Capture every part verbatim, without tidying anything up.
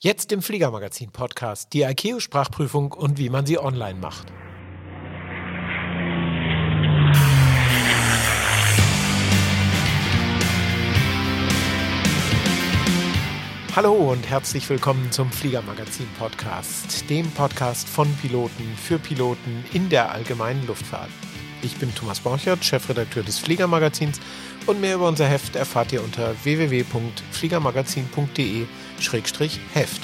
Jetzt im Fliegermagazin-Podcast, die I C A O-Sprachprüfung und wie man sie online macht. Hallo und herzlich willkommen zum Fliegermagazin-Podcast, dem Podcast von Piloten für Piloten in der allgemeinen Luftfahrt. Ich bin Thomas Borchert, Chefredakteur des Fliegermagazins, und mehr über unser Heft erfahrt ihr unter w w w punkt fliegermagazin punkt d e Schrägstrich Heft.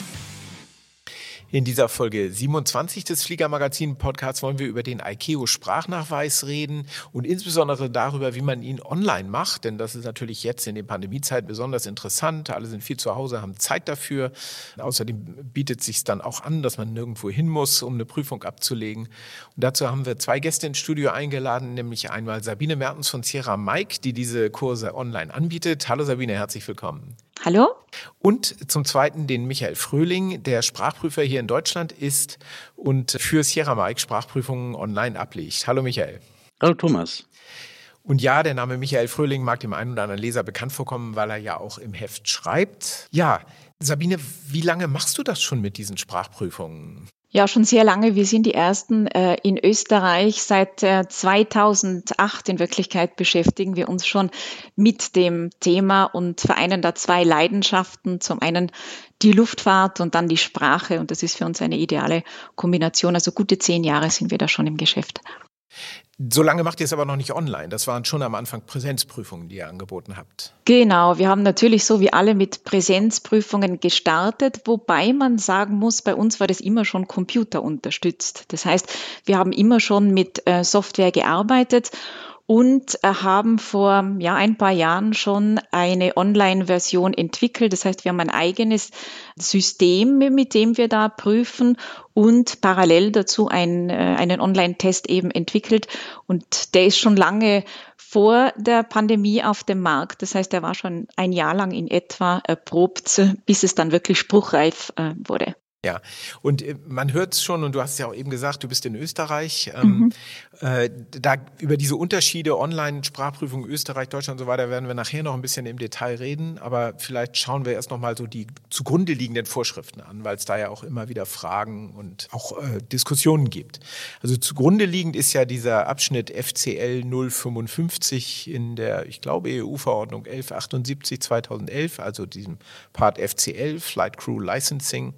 In dieser Folge siebenundzwanzig des Fliegermagazin-Podcasts wollen wir über den I C A O-Sprachnachweis reden und insbesondere darüber, wie man ihn online macht, denn das ist natürlich jetzt in den Pandemiezeiten besonders interessant. Alle sind viel zu Hause, haben Zeit dafür. Außerdem bietet es sich dann auch an, dass man nirgendwo hin muss, um eine Prüfung abzulegen. Und dazu haben wir zwei Gäste ins Studio eingeladen, nämlich einmal Sabine Mertens von Sierra Mike, die diese Kurse online anbietet. Hallo Sabine, herzlich willkommen. Hallo. Und zum Zweiten den Michael Fröhling, der Sprachprüfer hier in Deutschland ist und für Sierra Mike Sprachprüfungen online ablegt. Hallo Michael. Hallo Thomas. Und ja, der Name Michael Fröhling mag dem einen oder anderen Leser bekannt vorkommen, weil er ja auch im Heft schreibt. Ja, Sabine, wie lange machst du das schon mit diesen Sprachprüfungen? Ja, schon sehr lange. Wir sind die Ersten äh, in Österreich. Seit äh, zweitausendacht in Wirklichkeit beschäftigen wir uns schon mit dem Thema und vereinen da zwei Leidenschaften. Zum einen die Luftfahrt und dann die Sprache. Und das ist für uns eine ideale Kombination. Also gute zehn Jahre sind wir da schon im Geschäft. So lange macht ihr es aber noch nicht online. Das waren schon am Anfang Präsenzprüfungen, die ihr angeboten habt. Genau, wir haben natürlich so wie alle mit Präsenzprüfungen gestartet, wobei man sagen muss, bei uns war das immer schon computerunterstützt. Das heißt, wir haben immer schon mit äh, Software gearbeitet und haben vor ja, ein paar Jahren schon eine Online-Version entwickelt. Das heißt, wir haben ein eigenes System, mit dem wir da prüfen und parallel dazu ein, einen Online-Test eben entwickelt. Und der ist schon lange vor der Pandemie auf dem Markt. Das heißt, er war schon ein Jahr lang in etwa erprobt, bis es dann wirklich spruchreif äh, wurde. Ja, und man hört es schon, und du hast es ja auch eben gesagt, du bist in Österreich. Mhm. Ähm, äh, da über diese Unterschiede Online-Sprachprüfung Österreich, Deutschland und so weiter werden wir nachher noch ein bisschen im Detail reden. Aber vielleicht schauen wir erst noch mal so die zugrunde liegenden Vorschriften an, weil es da ja auch immer wieder Fragen und auch äh, Diskussionen gibt. Also zugrunde liegend ist ja dieser Abschnitt F C L null fünfundfünfzig in der, ich glaube, E U-Verordnung elf achtundsiebzig zweitausendelf, also diesem Part F C L, Flight Crew Licensing.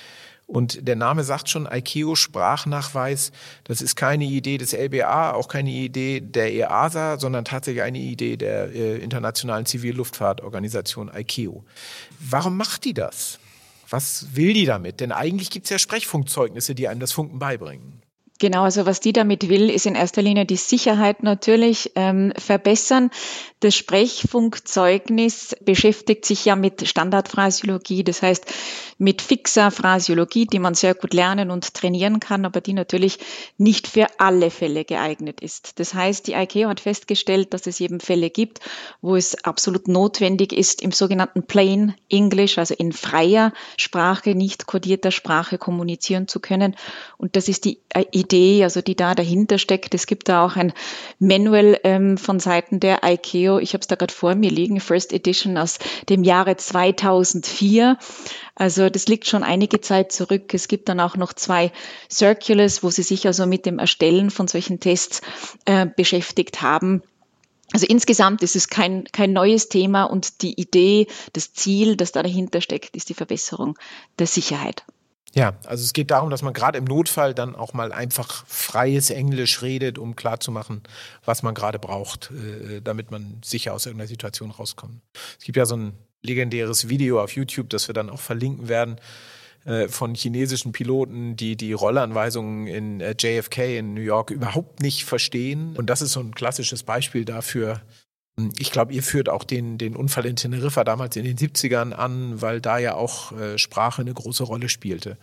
Und der Name sagt schon, I C A O-Sprachnachweis, das ist keine Idee des L B A, auch keine Idee der E A S A, sondern tatsächlich eine Idee der äh, Internationalen Zivilluftfahrtorganisation I C A O. Warum macht die das? Was will die damit? Denn eigentlich gibt es ja Sprechfunkzeugnisse, die einem das Funken beibringen. Genau, also was die damit will, ist in erster Linie die Sicherheit natürlich ähm, verbessern. Das Sprechfunkzeugnis beschäftigt sich ja mit Standardphrasiologie, das heißt mit fixer Phrasiologie, die man sehr gut lernen und trainieren kann, aber die natürlich nicht für alle Fälle geeignet ist. Das heißt, die I C A O hat festgestellt, dass es eben Fälle gibt, wo es absolut notwendig ist, im sogenannten Plain English, also in freier Sprache, nicht kodierter Sprache kommunizieren zu können. Und das ist die Idee, also die da dahinter steckt. Es gibt da auch ein Manual ähm, von Seiten der I C A O. Ich habe es da gerade vor mir liegen, First Edition aus dem Jahre zweitausendvier. Also das liegt schon einige Zeit zurück. Es gibt dann auch noch zwei Circulars, wo sie sich also mit dem Erstellen von solchen Tests äh, beschäftigt haben. Also insgesamt ist es kein, kein neues Thema und die Idee, das Ziel, das da dahinter steckt, ist die Verbesserung der Sicherheit. Ja, also es geht darum, dass man gerade im Notfall dann auch mal einfach freies Englisch redet, um klarzumachen, was man gerade braucht, äh, damit man sicher aus irgendeiner Situation rauskommt. Es gibt ja so ein legendäres Video auf YouTube, das wir dann auch verlinken werden, äh, von chinesischen Piloten, die die Rollanweisungen in äh, J F K in New York überhaupt nicht verstehen. Und das ist so ein klassisches Beispiel dafür. Ich glaube, ihr führt auch den, den Unfall in Teneriffa damals in den siebzigern an, weil da ja auch äh, Sprache eine große Rolle spielte.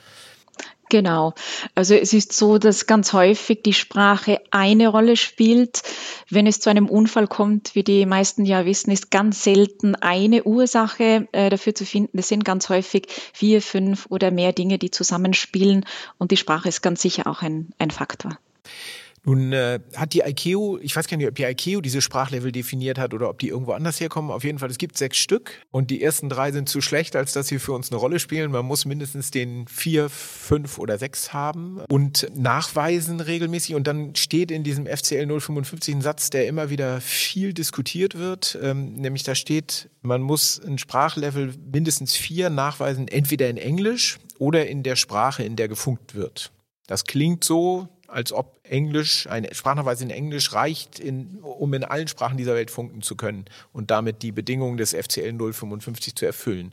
Genau. Also es ist so, dass ganz häufig die Sprache eine Rolle spielt. Wenn es zu einem Unfall kommt, wie die meisten ja wissen, ist ganz selten eine Ursache äh, dafür zu finden. Es sind ganz häufig vier, fünf oder mehr Dinge, die zusammenspielen und die Sprache ist ganz sicher auch ein, ein Faktor. Nun äh, hat die I C A O, ich weiß gar nicht, ob die I C A O diese Sprachlevel definiert hat oder ob die irgendwo anders herkommen. Auf jeden Fall, es gibt sechs Stück und die ersten drei sind zu schlecht, als dass sie für uns eine Rolle spielen. Man muss mindestens den vier, fünf oder sechs haben und nachweisen regelmäßig. Und dann steht in diesem F C L null fünfundfünfzig ein Satz, der immer wieder viel diskutiert wird. Ähm, nämlich da steht, man muss ein Sprachlevel mindestens vier nachweisen, entweder in Englisch oder in der Sprache, in der gefunkt wird. Das klingt so, als ob Englisch, ein Sprachnachweis in Englisch reicht, in, um in allen Sprachen dieser Welt funken zu können und damit die Bedingungen des F C L null fünfundfünfzig zu erfüllen.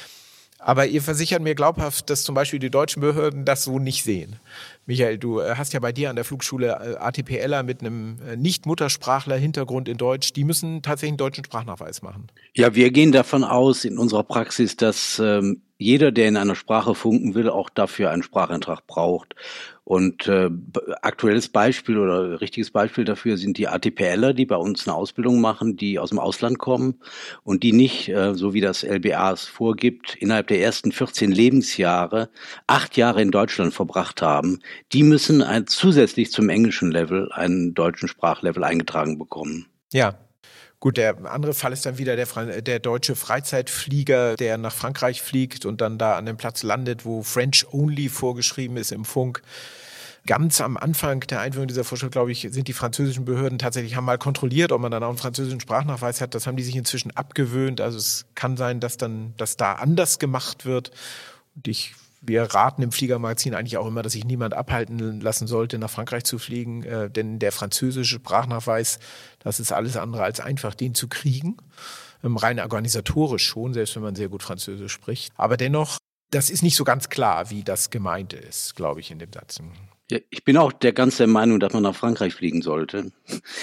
Aber ihr versichert mir glaubhaft, dass zum Beispiel die deutschen Behörden das so nicht sehen. Michael, du hast ja bei dir an der Flugschule ATPler mit einem Nicht-Muttersprachler-Hintergrund in Deutsch. Die müssen tatsächlich einen deutschen Sprachnachweis machen. Ja, wir gehen davon aus in unserer Praxis, dass ähm, jeder, der in einer Sprache funken will, auch dafür einen Spracheintrag braucht. Und äh, aktuelles Beispiel oder richtiges Beispiel dafür sind die ATPler, die bei uns eine Ausbildung machen, die aus dem Ausland kommen und die nicht, äh, so wie das L B A es vorgibt, innerhalb der ersten vierzehn Lebensjahre acht Jahre in Deutschland verbracht haben. Die müssen ein, zusätzlich zum englischen Level einen deutschen Sprachlevel eingetragen bekommen. Ja. Gut, der andere Fall ist dann wieder der, der deutsche Freizeitflieger, der nach Frankreich fliegt und dann da an dem Platz landet, wo French Only vorgeschrieben ist im Funk. Ganz am Anfang der Einführung dieser Vorschrift, glaube ich, sind die französischen Behörden tatsächlich, haben mal kontrolliert, ob man dann auch einen französischen Sprachnachweis hat. Das haben die sich inzwischen abgewöhnt. Also es kann sein, dass dann, dass da anders gemacht wird. Und ich Wir raten im Fliegermagazin eigentlich auch immer, dass sich niemand abhalten lassen sollte, nach Frankreich zu fliegen, äh, denn der französische Sprachnachweis, das ist alles andere als einfach, den zu kriegen. Ähm, rein organisatorisch schon, selbst wenn man sehr gut Französisch spricht. Aber dennoch, das ist nicht so ganz klar, wie das gemeint ist, glaube ich, in dem Satz. Ja, ich bin auch der ganz der Meinung, dass man nach Frankreich fliegen sollte.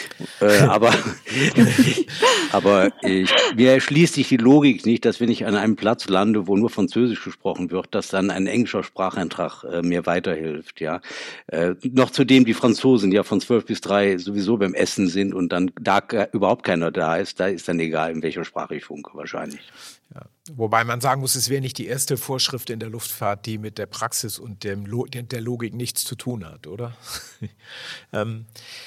äh, aber aber ich, mir erschließt sich die Logik nicht, dass wenn ich an einem Platz lande, wo nur Französisch gesprochen wird, dass dann ein englischer Spracheintrag äh, mir weiterhilft. Ja, äh, noch zudem die Franzosen ja von zwölf bis drei sowieso beim Essen sind und dann da überhaupt keiner da ist, da ist dann egal, in welcher Sprache ich funke wahrscheinlich. Ja. Wobei man sagen muss, es wäre nicht die erste Vorschrift in der Luftfahrt, die mit der Praxis und dem Lo- der Logik nichts zu tun hat, oder? ähm,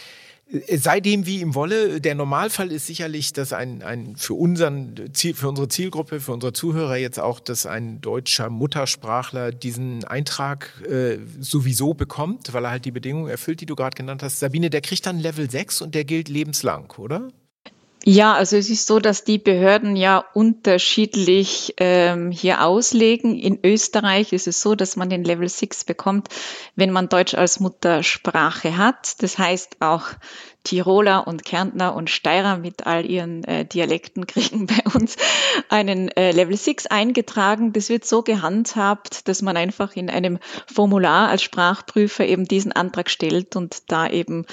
sei dem wie ihm wolle, der Normalfall ist sicherlich, dass ein, ein für unseren Ziel, für unsere Zielgruppe, für unsere Zuhörer jetzt auch, dass ein deutscher Muttersprachler diesen Eintrag äh, sowieso bekommt, weil er halt die Bedingungen erfüllt, die du gerade genannt hast. Sabine, der kriegt dann Level sechs und der gilt lebenslang, oder? Ja, also es ist so, dass die Behörden ja unterschiedlich ähm, hier auslegen. In Österreich ist es so, dass man den Level sechs bekommt, wenn man Deutsch als Muttersprache hat. Das heißt, auch Tiroler und Kärntner und Steirer mit all ihren äh, Dialekten kriegen bei uns einen äh, Level sechs eingetragen. Das wird so gehandhabt, dass man einfach in einem Formular als Sprachprüfer eben diesen Antrag stellt und da eben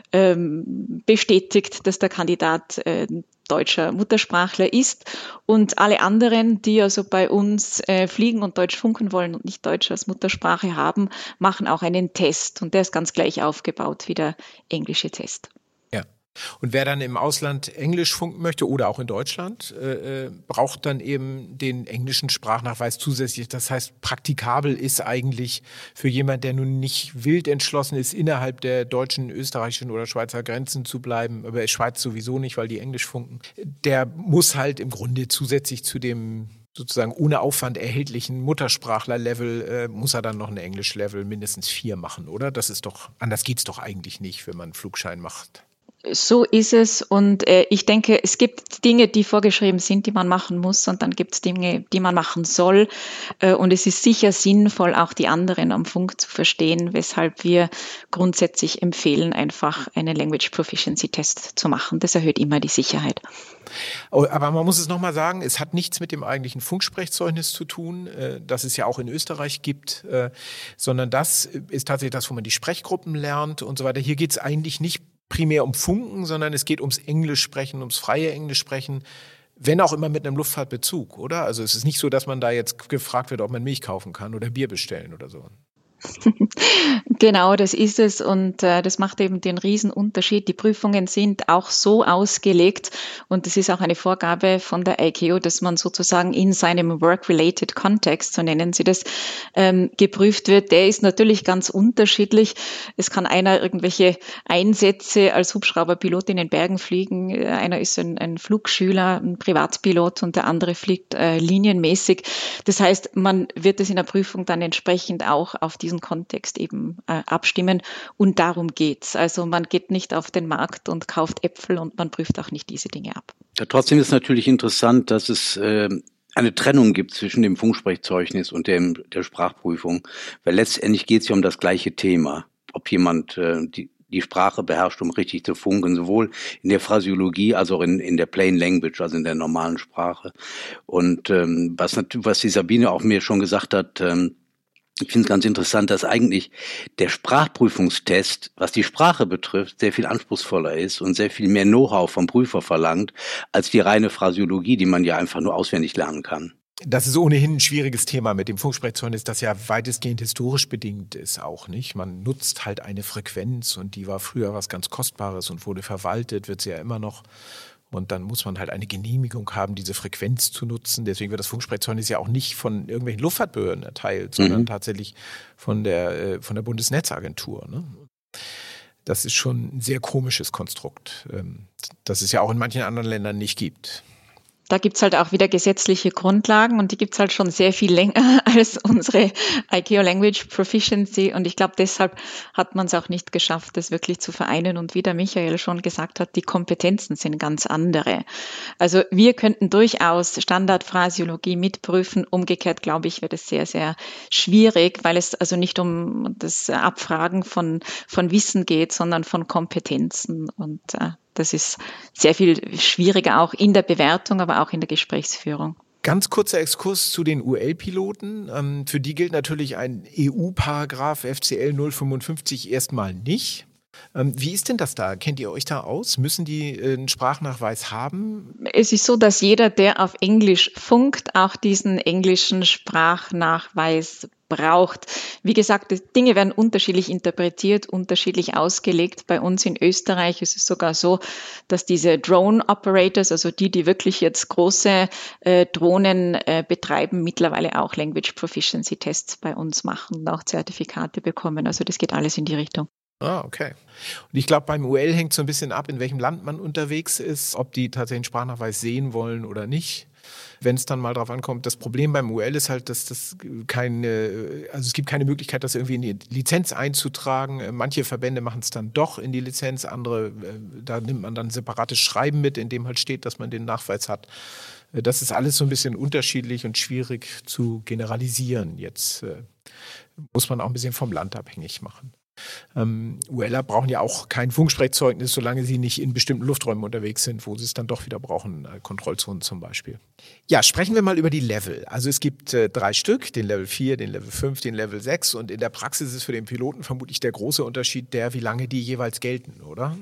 ähm, bestätigt, dass der Kandidat äh, deutscher Muttersprachler ist. Und alle anderen, die also bei uns äh, fliegen und Deutsch funken wollen und nicht Deutsch als Muttersprache haben, machen auch einen Test. Und der ist ganz gleich aufgebaut wie der englische Test. Ja. Und wer dann im Ausland Englisch funken möchte oder auch in Deutschland, äh, braucht dann eben den englischen Sprachnachweis zusätzlich. Das heißt, praktikabel ist eigentlich für jemand, der nun nicht wild entschlossen ist, innerhalb der deutschen, österreichischen oder Schweizer Grenzen zu bleiben, aber Schweiz sowieso nicht, weil die Englisch funken. Der muss halt im Grunde zusätzlich zu dem sozusagen ohne Aufwand erhältlichen Muttersprachler-Level, äh, muss er dann noch ein Englisch-Level mindestens vier machen, oder? Das ist doch, anders geht's doch eigentlich nicht, wenn man einen Flugschein macht. So ist es und äh, ich denke, es gibt Dinge, die vorgeschrieben sind, die man machen muss und dann gibt es Dinge, die man machen soll äh, und es ist sicher sinnvoll, auch die anderen am Funk zu verstehen, weshalb wir grundsätzlich empfehlen, einfach einen Language Proficiency Test zu machen. Das erhöht immer die Sicherheit. Aber man muss es nochmal sagen, es hat nichts mit dem eigentlichen Funksprechzeugnis zu tun, äh, das es ja auch in Österreich gibt, äh, sondern das ist tatsächlich das, wo man die Sprechgruppen lernt und so weiter. Hier geht es eigentlich nicht primär um Funken, sondern es geht ums Englisch sprechen, ums freie Englisch sprechen, wenn auch immer mit einem Luftfahrtbezug, oder? Also es ist nicht so, dass man da jetzt gefragt wird, ob man Milch kaufen kann oder Bier bestellen oder so. Genau, das ist es und äh, das macht eben den Riesenunterschied. Die Prüfungen sind auch so ausgelegt und es ist auch eine Vorgabe von der I C A O, dass man sozusagen in seinem Work-Related Context, so nennen sie das, ähm, geprüft wird. Der ist natürlich ganz unterschiedlich. Es kann einer irgendwelche Einsätze als Hubschrauberpilot in den Bergen fliegen, einer ist ein, ein Flugschüler, ein Privatpilot und der andere fliegt äh, linienmäßig. Das heißt, man wird es in der Prüfung dann entsprechend auch auf die diesen Kontext eben äh, abstimmen und darum geht's. Also man geht nicht auf den Markt und kauft Äpfel und man prüft auch nicht diese Dinge ab. Ja, trotzdem ist natürlich interessant, dass es äh, eine Trennung gibt zwischen dem Funksprechzeugnis und dem der Sprachprüfung, weil letztendlich geht es ja um das gleiche Thema, ob jemand äh, die die Sprache beherrscht, um richtig zu funken, sowohl in der Phraseologie als auch in, in der Plain Language, also in der normalen Sprache. Und ähm, was, was die Sabine auch mir schon gesagt hat, ähm, ich finde es ganz interessant, dass eigentlich der Sprachprüfungstest, was die Sprache betrifft, sehr viel anspruchsvoller ist und sehr viel mehr Know-how vom Prüfer verlangt, als die reine Phraseologie, die man ja einfach nur auswendig lernen kann. Das ist ohnehin ein schwieriges Thema mit dem Funksprechzeugnis, das ja weitestgehend historisch bedingt ist auch, nicht? Man nutzt halt eine Frequenz und die war früher was ganz Kostbares und wurde verwaltet, wird sie ja immer noch. Und dann muss man halt eine Genehmigung haben, diese Frequenz zu nutzen. Deswegen wird das Funksprechzeugnis ja auch nicht von irgendwelchen Luftfahrtbehörden erteilt, sondern mhm. tatsächlich von der, von der Bundesnetzagentur. Ne? Das ist schon ein sehr komisches Konstrukt, das es ja auch in manchen anderen Ländern nicht gibt. Da gibt's halt auch wieder gesetzliche Grundlagen und die gibt's halt schon sehr viel länger als unsere I C A O Language Proficiency und ich glaube, deshalb hat man es auch nicht geschafft, das wirklich zu vereinen und wie der Michael schon gesagt hat, die Kompetenzen sind ganz andere. Also wir könnten durchaus Standardphrasiologie mitprüfen, umgekehrt glaube ich, wird es sehr, sehr schwierig, weil es also nicht um das Abfragen von, von Wissen geht, sondern von Kompetenzen und äh, das ist sehr viel schwieriger auch in der Bewertung, aber auch in der Gesprächsführung. Ganz kurzer Exkurs zu den U L-Piloten. Für die gilt natürlich ein E U-Paragraph F C L null fünfundfünfzig erstmal nicht. Wie ist denn das da? Kennt ihr euch da aus? Müssen die einen Sprachnachweis haben? Es ist so, dass jeder, der auf Englisch funkt, auch diesen englischen Sprachnachweis braucht. Wie gesagt, die Dinge werden unterschiedlich interpretiert, unterschiedlich ausgelegt. Bei uns in Österreich ist es sogar so, dass diese Drone Operators, also die, die wirklich jetzt große äh, Drohnen äh, betreiben, mittlerweile auch Language Proficiency Tests bei uns machen und auch Zertifikate bekommen. Also das geht alles in die Richtung. Ah, okay. Und ich glaube, beim U L hängt so ein bisschen ab, in welchem Land man unterwegs ist, ob die tatsächlich einen Sprachnachweis sehen wollen oder nicht. Wenn es dann mal drauf ankommt. Das Problem beim U L ist halt, dass das keine, also es gibt keine Möglichkeit, das irgendwie in die Lizenz einzutragen. Manche Verbände machen es dann doch in die Lizenz, andere, da nimmt man dann ein separates Schreiben mit, in dem halt steht, dass man den Nachweis hat. Das ist alles so ein bisschen unterschiedlich und schwierig zu generalisieren. Jetzt muss man auch ein bisschen vom Land abhängig machen. Ähm, ULer brauchen ja auch kein Funksprechzeugnis, solange sie nicht in bestimmten Lufträumen unterwegs sind, wo sie es dann doch wieder brauchen, äh, Kontrollzonen zum Beispiel. Ja, sprechen wir mal über die Level. Also es gibt äh, drei Stück, den Level vier, den Level fünf, den Level sechs und in der Praxis ist für den Piloten vermutlich der große Unterschied der, wie lange die jeweils gelten, oder?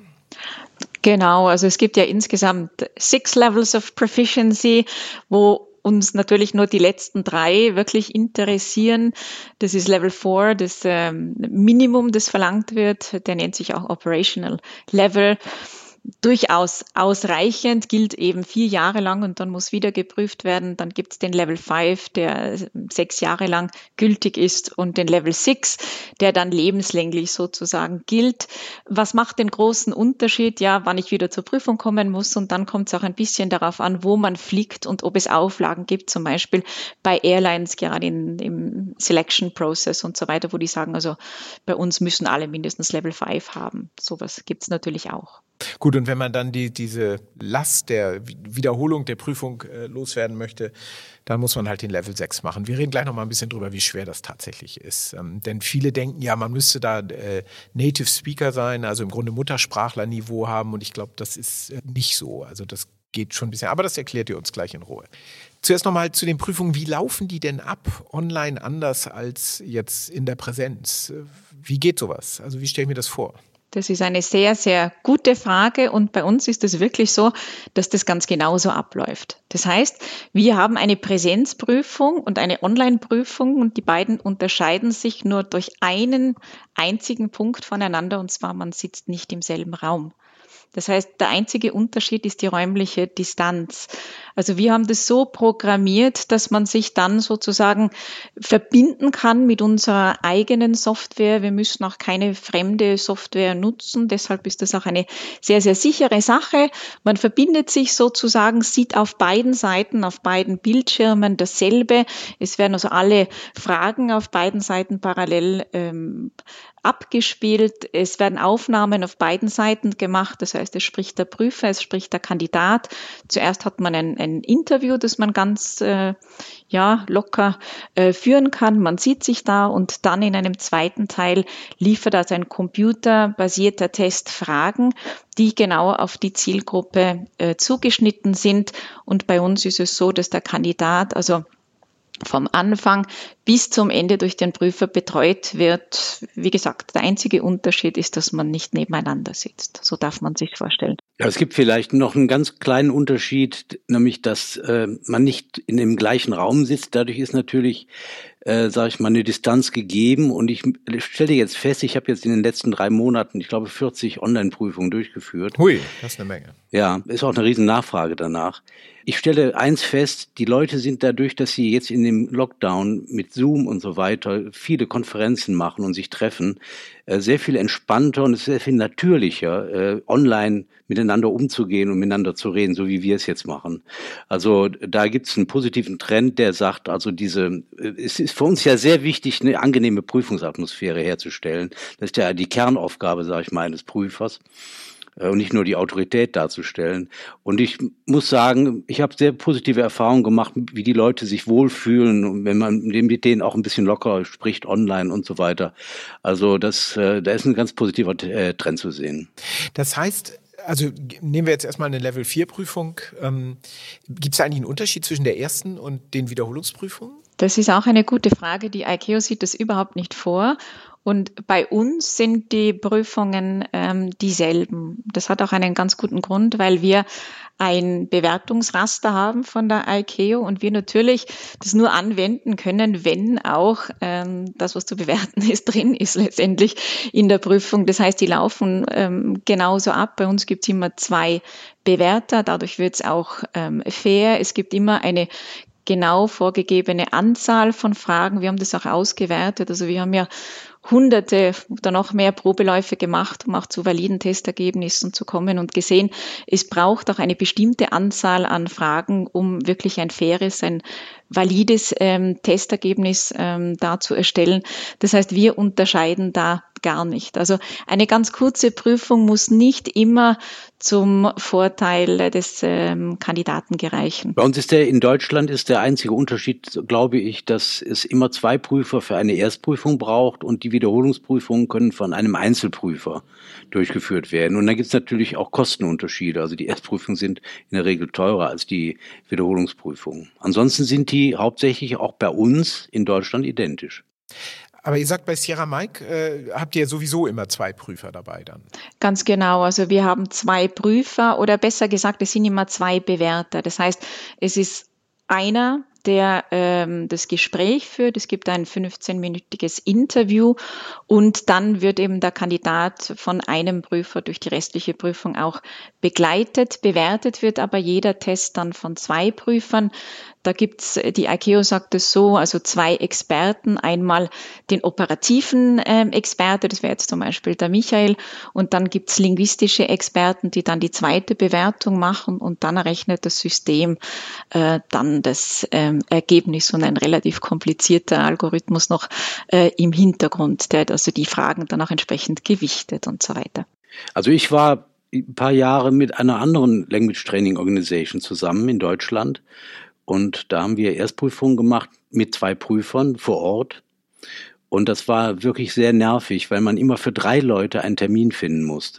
Genau, also es gibt ja insgesamt six Levels of Proficiency, wo uns natürlich nur die letzten drei wirklich interessieren. Das ist Level vier, das ähm, Minimum, das verlangt wird. Der nennt sich auch Operational Level. Durchaus ausreichend, gilt eben vier Jahre lang und dann muss wieder geprüft werden. Dann gibt es den Level fünf, der sechs Jahre lang gültig ist und den Level sechs, der dann lebenslänglich sozusagen gilt. Was macht den großen Unterschied? Ja, wann ich wieder zur Prüfung kommen muss und dann kommt es auch ein bisschen darauf an, wo man fliegt und ob es Auflagen gibt, zum Beispiel bei Airlines, gerade in, im Selection Process und so weiter, wo die sagen, also bei uns müssen alle mindestens Level fünf haben. Sowas gibt es natürlich auch. Gut, und wenn man dann die, diese Last der Wiederholung der Prüfung äh, loswerden möchte, dann muss man halt den Level sechs machen. Wir reden gleich noch mal ein bisschen drüber, wie schwer das tatsächlich ist. Ähm, denn viele denken, ja, man müsste da äh, Native Speaker sein, also im Grunde Muttersprachlerniveau haben. Und ich glaube, das ist äh, nicht so. Also das geht schon ein bisschen. Aber das erklärt ihr uns gleich in Ruhe. Zuerst noch mal zu den Prüfungen. Wie laufen die denn ab online anders als jetzt in der Präsenz? Wie geht sowas? Also wie stelle ich mir das vor? Das ist eine sehr, sehr gute Frage und bei uns ist es wirklich so, dass das ganz genauso abläuft. Das heißt, wir haben eine Präsenzprüfung und eine Online-Prüfung und die beiden unterscheiden sich nur durch einen einzigen Punkt voneinander und zwar, man sitzt nicht im selben Raum. Das heißt, der einzige Unterschied ist die räumliche Distanz. Also wir haben das so programmiert, dass man sich dann sozusagen verbinden kann mit unserer eigenen Software. Wir müssen auch keine fremde Software nutzen. Deshalb ist das auch eine sehr, sehr sichere Sache. Man verbindet sich sozusagen, sieht auf beiden Seiten, auf beiden Bildschirmen dasselbe. Es werden also alle Fragen auf beiden Seiten parallel ähm, abgespielt. Es werden Aufnahmen auf beiden Seiten gemacht. Das heißt, es spricht der Prüfer, es spricht der Kandidat. Zuerst hat man ein, ein Interview, das man ganz äh, ja, locker äh, führen kann. Man sieht sich da und dann in einem zweiten Teil liefert also ein computerbasierter Test Fragen, die genau auf die Zielgruppe äh, zugeschnitten sind. Und bei uns ist es so, dass der Kandidat also vom Anfang bis zum Ende durch den Prüfer betreut wird. Wie gesagt, der einzige Unterschied ist, dass man nicht nebeneinander sitzt. So darf man sich vorstellen. Ja, es gibt vielleicht noch einen ganz kleinen Unterschied, nämlich, dass äh, man nicht in dem gleichen Raum sitzt. Dadurch ist natürlich, äh, sage ich mal, eine Distanz gegeben. Und ich stelle jetzt fest, ich habe jetzt in den letzten drei Monaten, ich glaube, vierzig Online-Prüfungen durchgeführt. Hui, das ist eine Menge. Ja, ist auch eine riesen Nachfrage danach. Ich stelle eins fest, die Leute sind dadurch, dass sie jetzt in dem Lockdown mit Zoom und so weiter viele Konferenzen machen und sich treffen, sehr viel entspannter und sehr viel natürlicher, online miteinander umzugehen und miteinander zu reden, so wie wir es jetzt machen. Also da gibt es einen positiven Trend, der sagt, also diese, es ist für uns ja sehr wichtig, eine angenehme Prüfungsatmosphäre herzustellen. Das ist ja die Kernaufgabe, sage ich mal, eines Prüfers. Und nicht nur die Autorität darzustellen. Und ich muss sagen, ich habe sehr positive Erfahrungen gemacht, wie die Leute sich wohlfühlen und wenn man mit denen auch ein bisschen locker spricht online und so weiter. Also das, da ist ein ganz positiver Trend zu sehen. Das heißt, also nehmen wir jetzt erstmal eine Level vier Prüfung. Ähm, gibt es eigentlich einen Unterschied zwischen der ersten und den Wiederholungsprüfungen? Das ist auch eine gute Frage. Die I C A O sieht das überhaupt nicht vor. Und bei uns sind die Prüfungen ähm, dieselben. Das hat auch einen ganz guten Grund, weil wir ein Bewertungsraster haben von der I C A O und wir natürlich das nur anwenden können, wenn auch ähm, das, was zu bewerten ist, drin ist letztendlich in der Prüfung. Das heißt, die laufen ähm, genauso ab. Bei uns gibt es immer zwei Bewerter, dadurch wird es auch ähm, fair. Es gibt immer eine genau vorgegebene Anzahl von Fragen. Wir haben das auch ausgewertet. Also wir haben ja hunderte oder noch mehr Probeläufe gemacht, um auch zu validen Testergebnissen zu kommen und gesehen, es braucht auch eine bestimmte Anzahl an Fragen, um wirklich ein faires, ein valides ähm, Testergebnis ähm, da zu erstellen. Das heißt, wir unterscheiden da gar nicht. Also eine ganz kurze Prüfung muss nicht immer zum Vorteil des ähm, Kandidaten gereichen. Bei uns ist der, in Deutschland ist der einzige Unterschied, glaube ich, dass es immer zwei Prüfer für eine Erstprüfung braucht und die Wiederholungsprüfungen können von einem Einzelprüfer durchgeführt werden. Und da gibt es natürlich auch Kostenunterschiede. Also die Erstprüfungen sind in der Regel teurer als die Wiederholungsprüfungen. Ansonsten sind die hauptsächlich auch bei uns in Deutschland identisch. Aber ihr sagt, bei Sierra Mike äh, habt ihr sowieso immer zwei Prüfer dabei dann? Ganz genau. Also wir haben zwei Prüfer oder besser gesagt, es sind immer zwei Bewerter. Das heißt, es ist einer, der ähm, das Gespräch führt. Es gibt ein fünfzehnminütiges Interview und dann wird eben der Kandidat von einem Prüfer durch die restliche Prüfung auch begleitet. Bewertet wird aber jeder Test dann von zwei Prüfern. Da gibt's, die I C A O sagt es so, also zwei Experten, einmal den operativen ähm, Experte, das wäre jetzt zum Beispiel der Michael, und dann gibt's linguistische Experten, die dann die zweite Bewertung machen und dann errechnet das System äh, dann das ähm, Ergebnis und ein relativ komplizierter Algorithmus noch äh, im Hintergrund, der also die Fragen dann auch entsprechend gewichtet und so weiter. Also ich war ein paar Jahre mit einer anderen Language Training Organization zusammen in Deutschland. Und da haben wir Erstprüfungen gemacht mit zwei Prüfern vor Ort. Und das war wirklich sehr nervig, weil man immer für drei Leute einen Termin finden musste.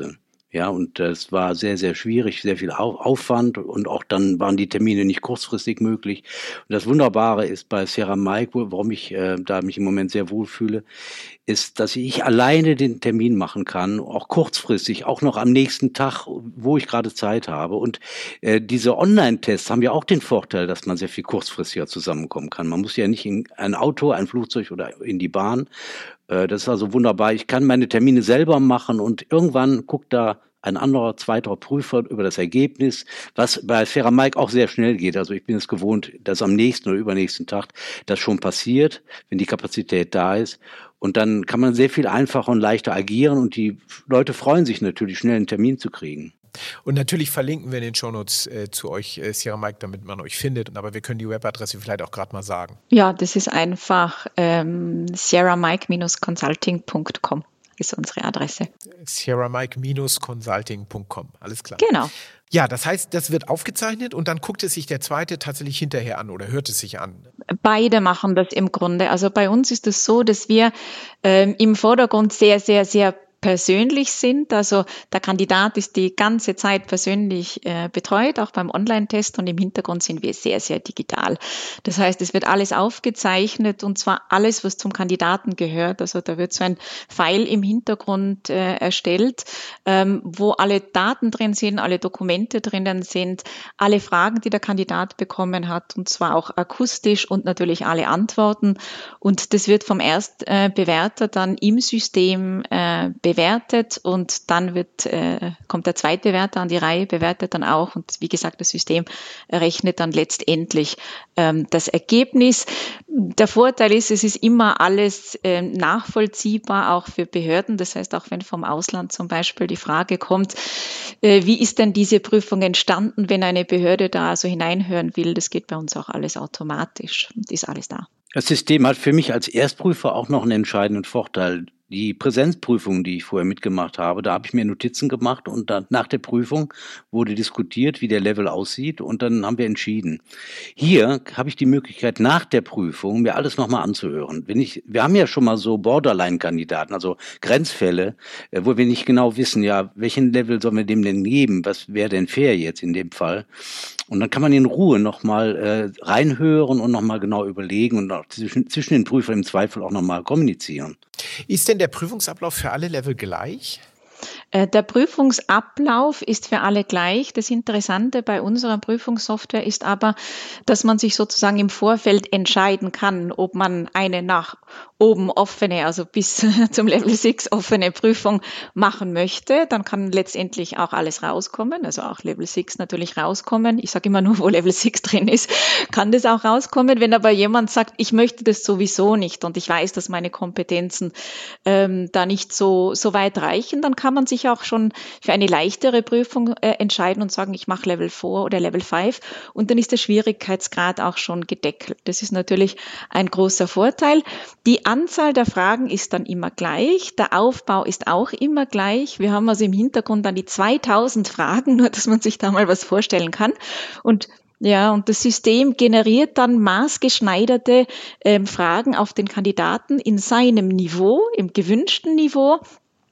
Ja, und das war sehr, sehr schwierig, sehr viel Aufwand und auch dann waren die Termine nicht kurzfristig möglich. Und das Wunderbare ist bei Sierra Mike, warum ich äh, da mich im Moment sehr wohlfühle, ist, dass ich alleine den Termin machen kann, auch kurzfristig, auch noch am nächsten Tag, wo ich gerade Zeit habe. Und äh, diese Online-Tests haben ja auch den Vorteil, dass man sehr viel kurzfristiger zusammenkommen kann. Man muss ja nicht in ein Auto, ein Flugzeug oder in die Bahn. Äh, das ist also wunderbar. Ich kann meine Termine selber machen und irgendwann guckt da ein anderer, zweiter Prüfer über das Ergebnis, was bei Sierra Mike auch sehr schnell geht. Also ich bin es gewohnt, dass am nächsten oder übernächsten Tag das schon passiert, wenn die Kapazität da ist. Und dann kann man sehr viel einfacher und leichter agieren und die Leute freuen sich natürlich, schnell einen Termin zu kriegen. Und natürlich verlinken wir in den Shownotes äh, zu euch, äh, Sierra Mike, damit man euch findet. Aber wir können die Webadresse vielleicht auch gerade mal sagen. Ja, das ist einfach ähm, sierra mike dash consulting punkt com ist unsere Adresse. sierra mike dash consulting punkt com, alles klar. Genau. Ja, das heißt, das wird aufgezeichnet und dann guckt es sich der Zweite tatsächlich hinterher an oder hört es sich an? Beide machen das im Grunde. Also bei uns ist es so, dass wir ähm, im Vordergrund sehr, sehr, sehr persönlich sind. Also der Kandidat ist die ganze Zeit persönlich äh, betreut, auch beim Online-Test, und im Hintergrund sind wir sehr, sehr digital. Das heißt, es wird alles aufgezeichnet und zwar alles, was zum Kandidaten gehört. Also da wird so ein File im Hintergrund äh, erstellt, ähm, wo alle Daten drin sind, alle Dokumente drinnen sind, alle Fragen, die der Kandidat bekommen hat, und zwar auch akustisch und natürlich alle Antworten. Und das wird vom Erstbewerter dann im System äh, bewertet und dann wird, äh, kommt der zweite Werter an die Reihe, bewertet dann auch, und wie gesagt, das System errechnet dann letztendlich ähm, das Ergebnis. Der Vorteil ist, es ist immer alles äh, nachvollziehbar, auch für Behörden. Das heißt, auch wenn vom Ausland zum Beispiel die Frage kommt, äh, wie ist denn diese Prüfung entstanden, wenn eine Behörde da so hineinhören will, das geht bei uns auch alles automatisch und ist alles da. Das System hat für mich als Erstprüfer auch noch einen entscheidenden Vorteil. Die Präsenzprüfung, die ich vorher mitgemacht habe, da habe ich mir Notizen gemacht und dann nach der Prüfung wurde diskutiert, wie der Level aussieht, und dann haben wir entschieden. Hier habe ich die Möglichkeit, nach der Prüfung mir alles nochmal anzuhören. Wenn ich, wir haben ja schon mal so Borderline-Kandidaten, also Grenzfälle, wo wir nicht genau wissen, ja, welchen Level sollen wir dem denn geben? Was wäre denn fair jetzt in dem Fall? Und dann kann man in Ruhe nochmal äh, reinhören und nochmal genau überlegen und auch zwischen, zwischen den Prüfern im Zweifel auch nochmal kommunizieren. Ist denn der Prüfungsablauf für alle Level gleich? Der Prüfungsablauf ist für alle gleich. Das Interessante bei unserer Prüfungssoftware ist aber, dass man sich sozusagen im Vorfeld entscheiden kann, ob man eine nach oben offene, also bis zum Level sechs offene Prüfung machen möchte. Dann kann letztendlich auch alles rauskommen, also auch Level sechs natürlich rauskommen. Ich sage immer nur, wo Level sechs drin ist, kann das auch rauskommen. Wenn aber jemand sagt, ich möchte das sowieso nicht und ich weiß, dass meine Kompetenzen ähm, da nicht so, so weit reichen, dann kann man sich auch schon für eine leichtere Prüfung äh, entscheiden und sagen, ich mache Level vier oder Level fünf, und dann ist der Schwierigkeitsgrad auch schon gedeckelt. Das ist natürlich ein großer Vorteil. Die Anzahl der Fragen ist dann immer gleich, der Aufbau ist auch immer gleich. Wir haben also im Hintergrund dann die zweitausend Fragen, nur dass man sich da mal was vorstellen kann. Und Ja, und das System generiert dann maßgeschneiderte ähm, Fragen auf den Kandidaten in seinem Niveau, im gewünschten Niveau,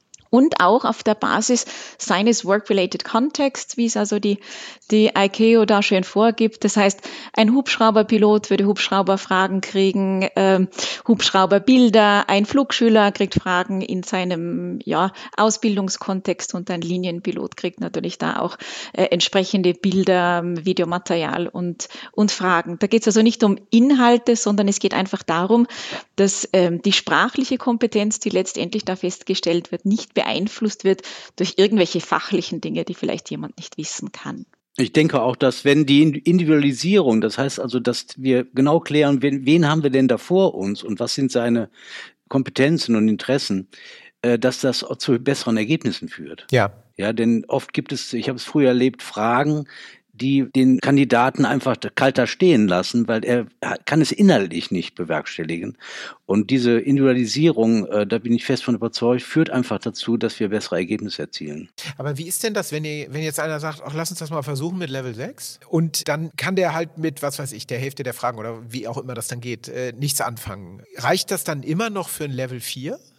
und auch auf der Basis seines Work-Related Contexts, wie es also die, die I C A O da schön vorgibt. Das heißt, ein Hubschrauberpilot würde Hubschrauberfragen kriegen, äh, Hubschrauberbilder, ein Flugschüler kriegt Fragen in seinem ja, Ausbildungskontext, und ein Linienpilot kriegt natürlich da auch äh, entsprechende Bilder, Videomaterial und, und Fragen. Da geht es also nicht um Inhalte, sondern es geht einfach darum, dass ähm, die sprachliche Kompetenz, die letztendlich da festgestellt wird, nicht beeinflusst wird durch irgendwelche fachlichen Dinge, die vielleicht jemand nicht wissen kann. Ich denke auch, dass wenn die Individualisierung, das heißt also, dass wir genau klären, wen, wen haben wir denn da vor uns und was sind seine Kompetenzen und Interessen, äh, dass das zu besseren Ergebnissen führt. Ja. Ja, denn oft gibt es, ich habe es früher erlebt, Fragen, die den Kandidaten einfach kalter stehen lassen, weil er kann es inhaltlich nicht bewerkstelligen. Und diese Individualisierung, äh, da bin ich fest von überzeugt, führt einfach dazu, dass wir bessere Ergebnisse erzielen. Aber wie ist denn das, wenn, ihr, wenn jetzt einer sagt, ach, lass uns das mal versuchen mit Level sechs, und dann kann der halt mit, was weiß ich, der Hälfte der Fragen oder wie auch immer das dann geht, äh, nichts anfangen. Reicht das dann immer noch für ein Level vier?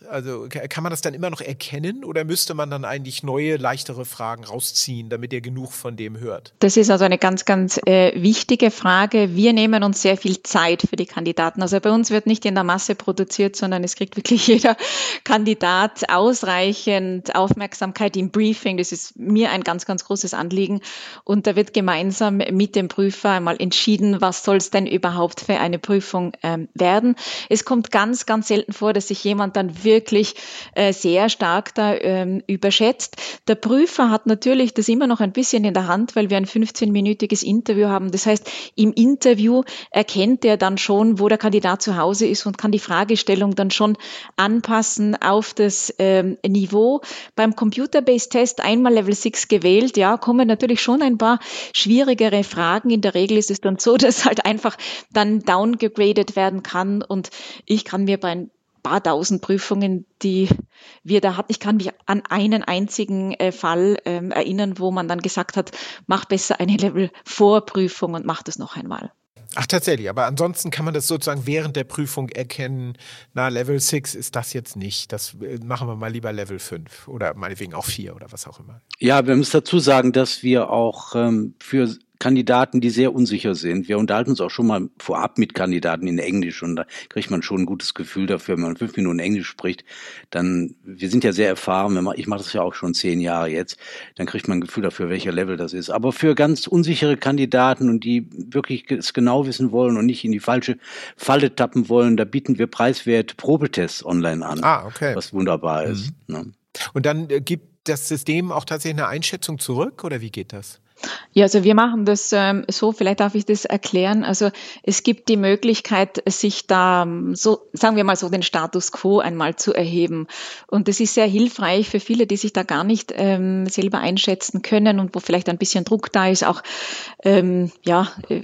Also kann man das dann immer noch erkennen oder müsste man dann eigentlich neue, leichtere Fragen rausziehen, damit ihr genug von dem hört? Das ist also eine ganz, ganz äh, wichtige Frage. Wir nehmen uns sehr viel Zeit für die Kandidaten. Also bei uns wird nicht in der Masse produziert, sondern es kriegt wirklich jeder Kandidat ausreichend Aufmerksamkeit im Briefing. Das ist mir ein ganz, ganz großes Anliegen. Und da wird gemeinsam mit dem Prüfer einmal entschieden, was soll es denn überhaupt für eine Prüfung ähm, werden. Es kommt ganz, ganz selten vor, dass sich jemand dann wirklich äh, sehr stark da ähm, überschätzt. Der Prüfer hat natürlich das immer noch ein bisschen in der Hand, weil wir ein fünfzehnminütiges Interview haben. Das heißt, im Interview erkennt er dann schon, wo der Kandidat zu Hause ist und kann die Fragestellung dann schon anpassen auf das ähm, Niveau. Beim Computer-Based Test einmal Level sechs gewählt, ja, kommen natürlich schon ein paar schwierigere Fragen. In der Regel ist es dann so, dass halt einfach dann downgegradet werden kann und ich kann mir bei ein paar tausend Prüfungen, die wir da hatten, ich kann mich an einen einzigen äh, Fall ähm, erinnern, wo man dann gesagt hat, mach besser eine Level-Vorprüfung und mach das noch einmal. Ach, tatsächlich. Aber ansonsten kann man das sozusagen während der Prüfung erkennen, na, Level sechs ist das jetzt nicht. Das machen wir mal lieber Level fünf oder meinetwegen auch vier oder was auch immer. Ja, wir müssen dazu sagen, dass wir auch ähm, für Kandidaten, die sehr unsicher sind. Wir unterhalten uns auch schon mal vorab mit Kandidaten in Englisch und da kriegt man schon ein gutes Gefühl dafür, wenn man fünf Minuten Englisch spricht, dann, wir sind ja sehr erfahren, wenn man, ich mache das ja auch schon zehn Jahre jetzt, dann kriegt man ein Gefühl dafür, welcher Level das ist. Aber für ganz unsichere Kandidaten und die wirklich es genau wissen wollen und nicht in die falsche Falle tappen wollen, da bieten wir preiswert Probetests online an, ah, okay. was wunderbar mhm. ist. Ne? Und dann äh, gibt das System auch tatsächlich eine Einschätzung zurück oder wie geht das? Ja, also wir machen das ähm, so, vielleicht darf ich das erklären. Also es gibt die Möglichkeit, sich da so, sagen wir mal so, den Status quo einmal zu erheben. Und das ist sehr hilfreich für viele, die sich da gar nicht ähm, selber einschätzen können und wo vielleicht ein bisschen Druck da ist, auch ähm, ja, äh,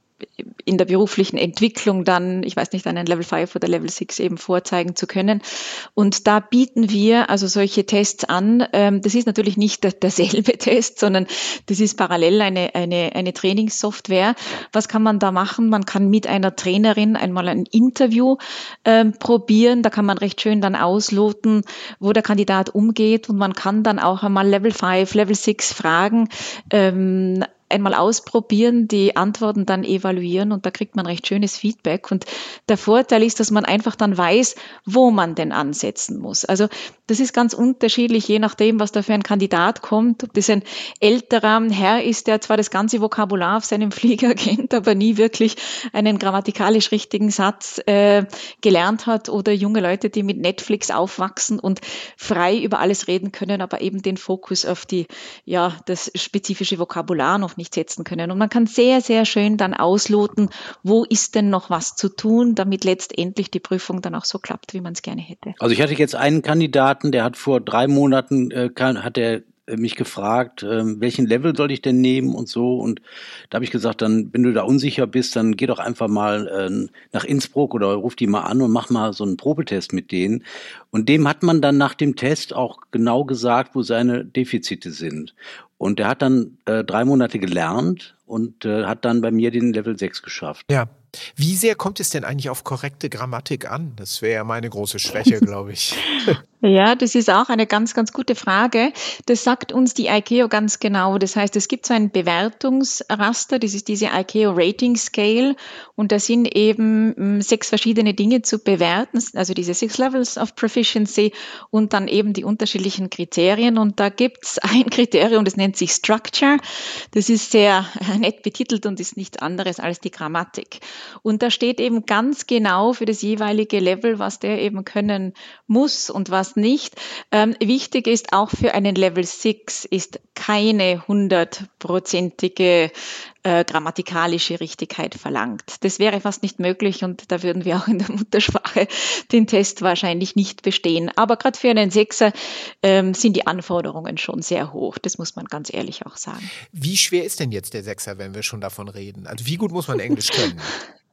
in der beruflichen Entwicklung dann, ich weiß nicht, einen Level fünf oder Level sechs eben vorzeigen zu können. Und da bieten wir also solche Tests an. Das ist natürlich nicht derselbe Test, sondern das ist parallel eine, eine, eine Trainingssoftware. Was kann man da machen? Man kann mit einer Trainerin einmal ein Interview ähm, probieren. Da kann man recht schön dann ausloten, wo der Kandidat umgeht und man kann dann auch einmal Level fünf, Level sechs Fragen ähm, einmal ausprobieren, die Antworten dann evaluieren und da kriegt man recht schönes Feedback. Und der Vorteil ist, dass man einfach dann weiß, wo man denn ansetzen muss. Also das ist ganz unterschiedlich, je nachdem, was da für ein Kandidat kommt. Ob das ein älterer Herr ist, der zwar das ganze Vokabular auf seinem Flieger kennt, aber nie wirklich einen grammatikalisch richtigen Satz äh, gelernt hat, oder junge Leute, die mit Netflix aufwachsen und frei über alles reden können, aber eben den Fokus auf die, ja, das spezifische Vokabular noch nicht setzen können. Und man kann sehr, sehr schön dann ausloten, wo ist denn noch was zu tun, damit letztendlich die Prüfung dann auch so klappt, wie man es gerne hätte. Also ich hatte jetzt einen Kandidaten, der hat vor drei Monaten, äh, kann, hat er mich gefragt, äh, welchen Level soll ich denn nehmen und so. Und da habe ich gesagt, dann, wenn du da unsicher bist, dann geh doch einfach mal äh, nach Innsbruck oder ruf die mal an und mach mal so einen Probetest mit denen. Und dem hat man dann nach dem Test auch genau gesagt, wo seine Defizite sind. Und der hat dann äh, drei Monate gelernt und äh, hat dann bei mir den Level sechs geschafft. Ja. Wie sehr kommt es denn eigentlich auf korrekte Grammatik an? Das wäre ja meine große Schwäche, glaube ich. Ja, das ist auch eine ganz, ganz gute Frage. Das sagt uns die I C A O ganz genau. Das heißt, es gibt so ein Bewertungsraster, das ist diese I C A O Rating Scale und da sind eben sechs verschiedene Dinge zu bewerten, also diese Six Levels of Proficiency und dann eben die unterschiedlichen Kriterien. Und da gibt's ein Kriterium, das nennt sich Structure. Das ist sehr nett betitelt und ist nichts anderes als die Grammatik. Und da steht eben ganz genau für das jeweilige Level, was der eben können muss und was nicht. Ähm, wichtig ist auch für einen Level sechs ist keine hundertprozentige äh, grammatikalische Richtigkeit verlangt. Das wäre fast nicht möglich und da würden wir auch in der Muttersprache den Test wahrscheinlich nicht bestehen. Aber gerade für einen Sechser ähm, sind die Anforderungen schon sehr hoch. Das muss man ganz ehrlich auch sagen. Wie schwer ist denn jetzt der Sechser, wenn wir schon davon reden? Also wie gut muss man Englisch können?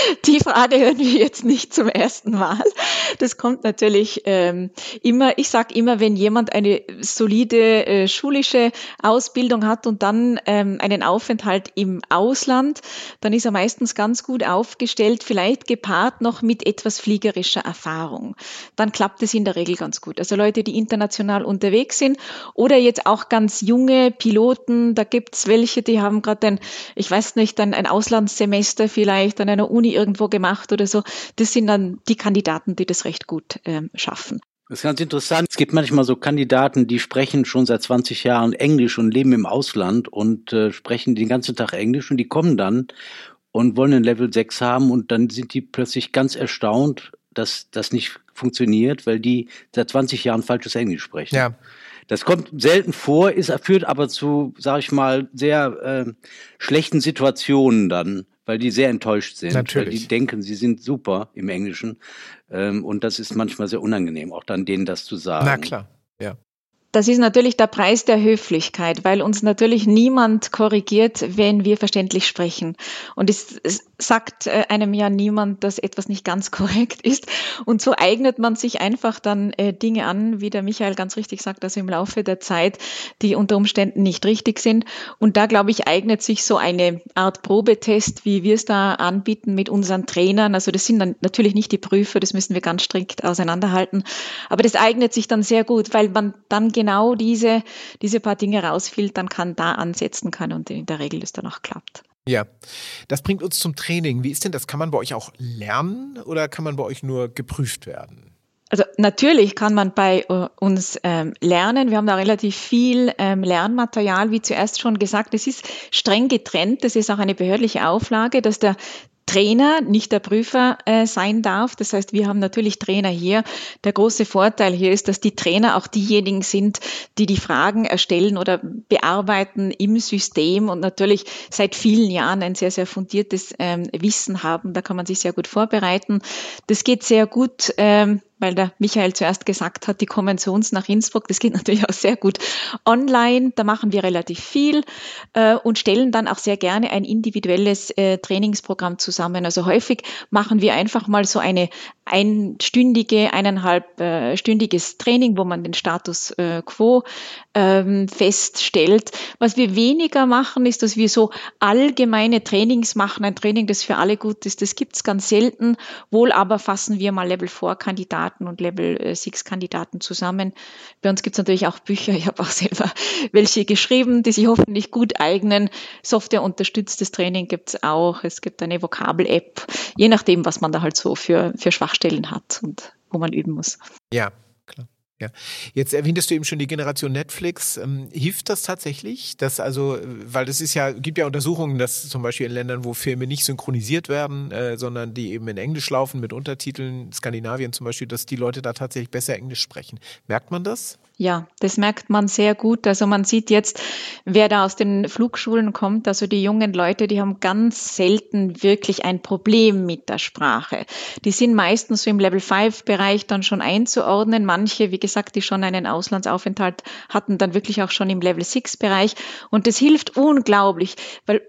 Die Frage hören wir jetzt nicht zum ersten Mal. Das kommt natürlich ähm, immer, ich sage immer, wenn jemand eine solide äh, schulische Ausbildung hat und dann ähm, einen Aufenthalt im Ausland, dann ist er meistens ganz gut aufgestellt, vielleicht gepaart noch mit etwas fliegerischer Erfahrung. Dann klappt es in der Regel ganz gut. Also Leute, die international unterwegs sind oder jetzt auch ganz junge Piloten, da gibt's welche, die haben gerade ein, ich weiß nicht, ein, ein Auslandssemester vielleicht an einer Uni irgendwo gemacht oder so. Das sind dann die Kandidaten, die das recht gut ähm, schaffen. Das ist ganz interessant. Es gibt manchmal so Kandidaten, die sprechen schon seit zwanzig Jahren Englisch und leben im Ausland und äh, sprechen den ganzen Tag Englisch und die kommen dann und wollen ein Level sechs haben und dann sind die plötzlich ganz erstaunt, dass das nicht funktioniert, weil die seit zwanzig Jahren falsches Englisch sprechen. Ja. Das kommt selten vor, ist, führt aber zu, sage ich mal, sehr äh, schlechten Situationen dann, weil die sehr enttäuscht sind. Natürlich. Weil die denken, sie sind super im Englischen. Ähm, und das ist manchmal sehr unangenehm, auch dann denen das zu sagen. Na klar, ja. Das ist natürlich der Preis der Höflichkeit, weil uns natürlich niemand korrigiert, wenn wir verständlich sprechen. Und es, es sagt einem ja niemand, dass etwas nicht ganz korrekt ist. Und so eignet man sich einfach dann äh, Dinge an, wie der Michael ganz richtig sagt, also im Laufe der Zeit, die unter Umständen nicht richtig sind. Und da, glaube ich, eignet sich so eine Art Probetest, wie wir es da anbieten mit unseren Trainern. Also das sind dann natürlich nicht die Prüfer, das müssen wir ganz strikt auseinanderhalten. Aber das eignet sich dann sehr gut, weil man dann genau diese, diese paar Dinge rausfiltern kann, da ansetzen kann und in der Regel es dann auch klappt. Ja, das bringt uns zum Training. Wie ist denn das? Kann man bei euch auch lernen oder kann man bei euch nur geprüft werden? Also natürlich kann man bei uh, uns ähm, lernen. Wir haben da relativ viel ähm, Lernmaterial, wie zuerst schon gesagt. Es ist streng getrennt. Das ist auch eine behördliche Auflage, dass der Trainer, nicht der Prüfer äh, sein darf. Das heißt, wir haben natürlich Trainer hier. Der große Vorteil hier ist, dass die Trainer auch diejenigen sind, die die Fragen erstellen oder bearbeiten im System und natürlich seit vielen Jahren ein sehr, sehr fundiertes ähm, Wissen haben. Da kann man sich sehr gut vorbereiten. Das geht sehr gut, ähm, weil der Michael zuerst gesagt hat, die kommen zu uns nach Innsbruck. Das geht natürlich auch sehr gut online. Da machen wir relativ viel äh, und stellen dann auch sehr gerne ein individuelles äh, Trainingsprogramm zusammen. Also häufig machen wir einfach mal so eine einstündige, eineinhalbstündiges äh, Training, wo man den Status äh, quo ähm, feststellt. Was wir weniger machen, ist, dass wir so allgemeine Trainings machen. Ein Training, das für alle gut ist, das gibt's ganz selten. Wohl aber fassen wir mal Level vier Kandidaten und Level sechs Kandidaten zusammen. Bei uns gibt es natürlich auch Bücher. Ich habe auch selber welche geschrieben, die sich hoffentlich gut eignen. Softwareunterstütztes Training gibt es auch. Es gibt eine Vokabel-App, je nachdem, was man da halt so für, für Schwachstellen hat und wo man üben muss. Ja, klar. Ja. Jetzt erwähntest du eben schon die Generation Netflix. Ähm, hilft das tatsächlich? Dass also, weil das ist ja, gibt ja Untersuchungen, dass zum Beispiel in Ländern, wo Filme nicht synchronisiert werden, äh, sondern die eben in Englisch laufen mit Untertiteln, Skandinavien zum Beispiel, dass die Leute da tatsächlich besser Englisch sprechen. Merkt man das? Ja, das merkt man sehr gut. Also man sieht jetzt, wer da aus den Flugschulen kommt, also die jungen Leute, die haben ganz selten wirklich ein Problem mit der Sprache. Die sind meistens so im Level fünf Bereich dann schon einzuordnen. Manche, wie gesagt, die schon einen Auslandsaufenthalt hatten, dann wirklich auch schon im Level sechs Bereich. Und das hilft unglaublich, weil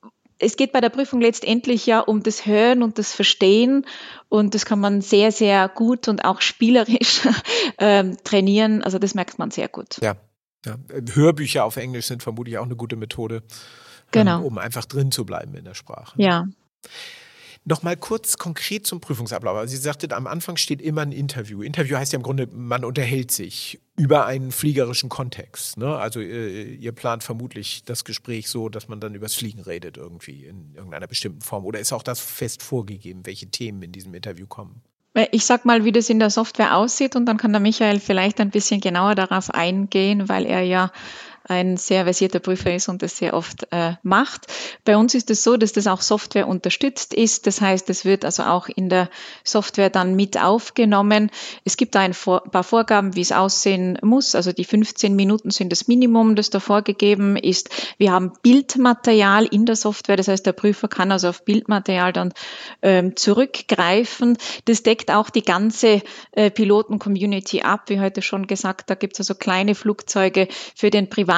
es geht bei der Prüfung letztendlich ja um das Hören und das Verstehen und das kann man sehr, sehr gut und auch spielerisch ähm, trainieren. Also das merkt man sehr gut. Ja, ja. Hörbücher auf Englisch sind vermutlich auch eine gute Methode, genau. ähm, um einfach drin zu bleiben in der Sprache. Ja. Noch mal kurz konkret zum Prüfungsablauf. Also Sie sagten, am Anfang steht immer ein Interview. Interview heißt ja im Grunde, man unterhält sich über einen fliegerischen Kontext. Ne? Also äh, ihr plant vermutlich das Gespräch so, dass man dann übers Fliegen redet irgendwie in irgendeiner bestimmten Form. Oder ist auch das fest vorgegeben, welche Themen in diesem Interview kommen? Ich sag mal, wie das in der Software aussieht und dann kann der Michael vielleicht ein bisschen genauer darauf eingehen, weil er ja ein sehr versierter Prüfer ist und das sehr oft äh, macht. Bei uns ist es so, dass das auch Software unterstützt ist. Das heißt, es wird also auch in der Software dann mit aufgenommen. Es gibt da ein vor- paar Vorgaben, wie es aussehen muss. Also die fünfzehn Minuten sind das Minimum, das da vorgegeben ist. Wir haben Bildmaterial in der Software. Das heißt, der Prüfer kann also auf Bildmaterial dann ähm, zurückgreifen. Das deckt auch die ganze äh, Piloten-Community ab. Wie heute schon gesagt, da gibt es also kleine Flugzeuge für den Privat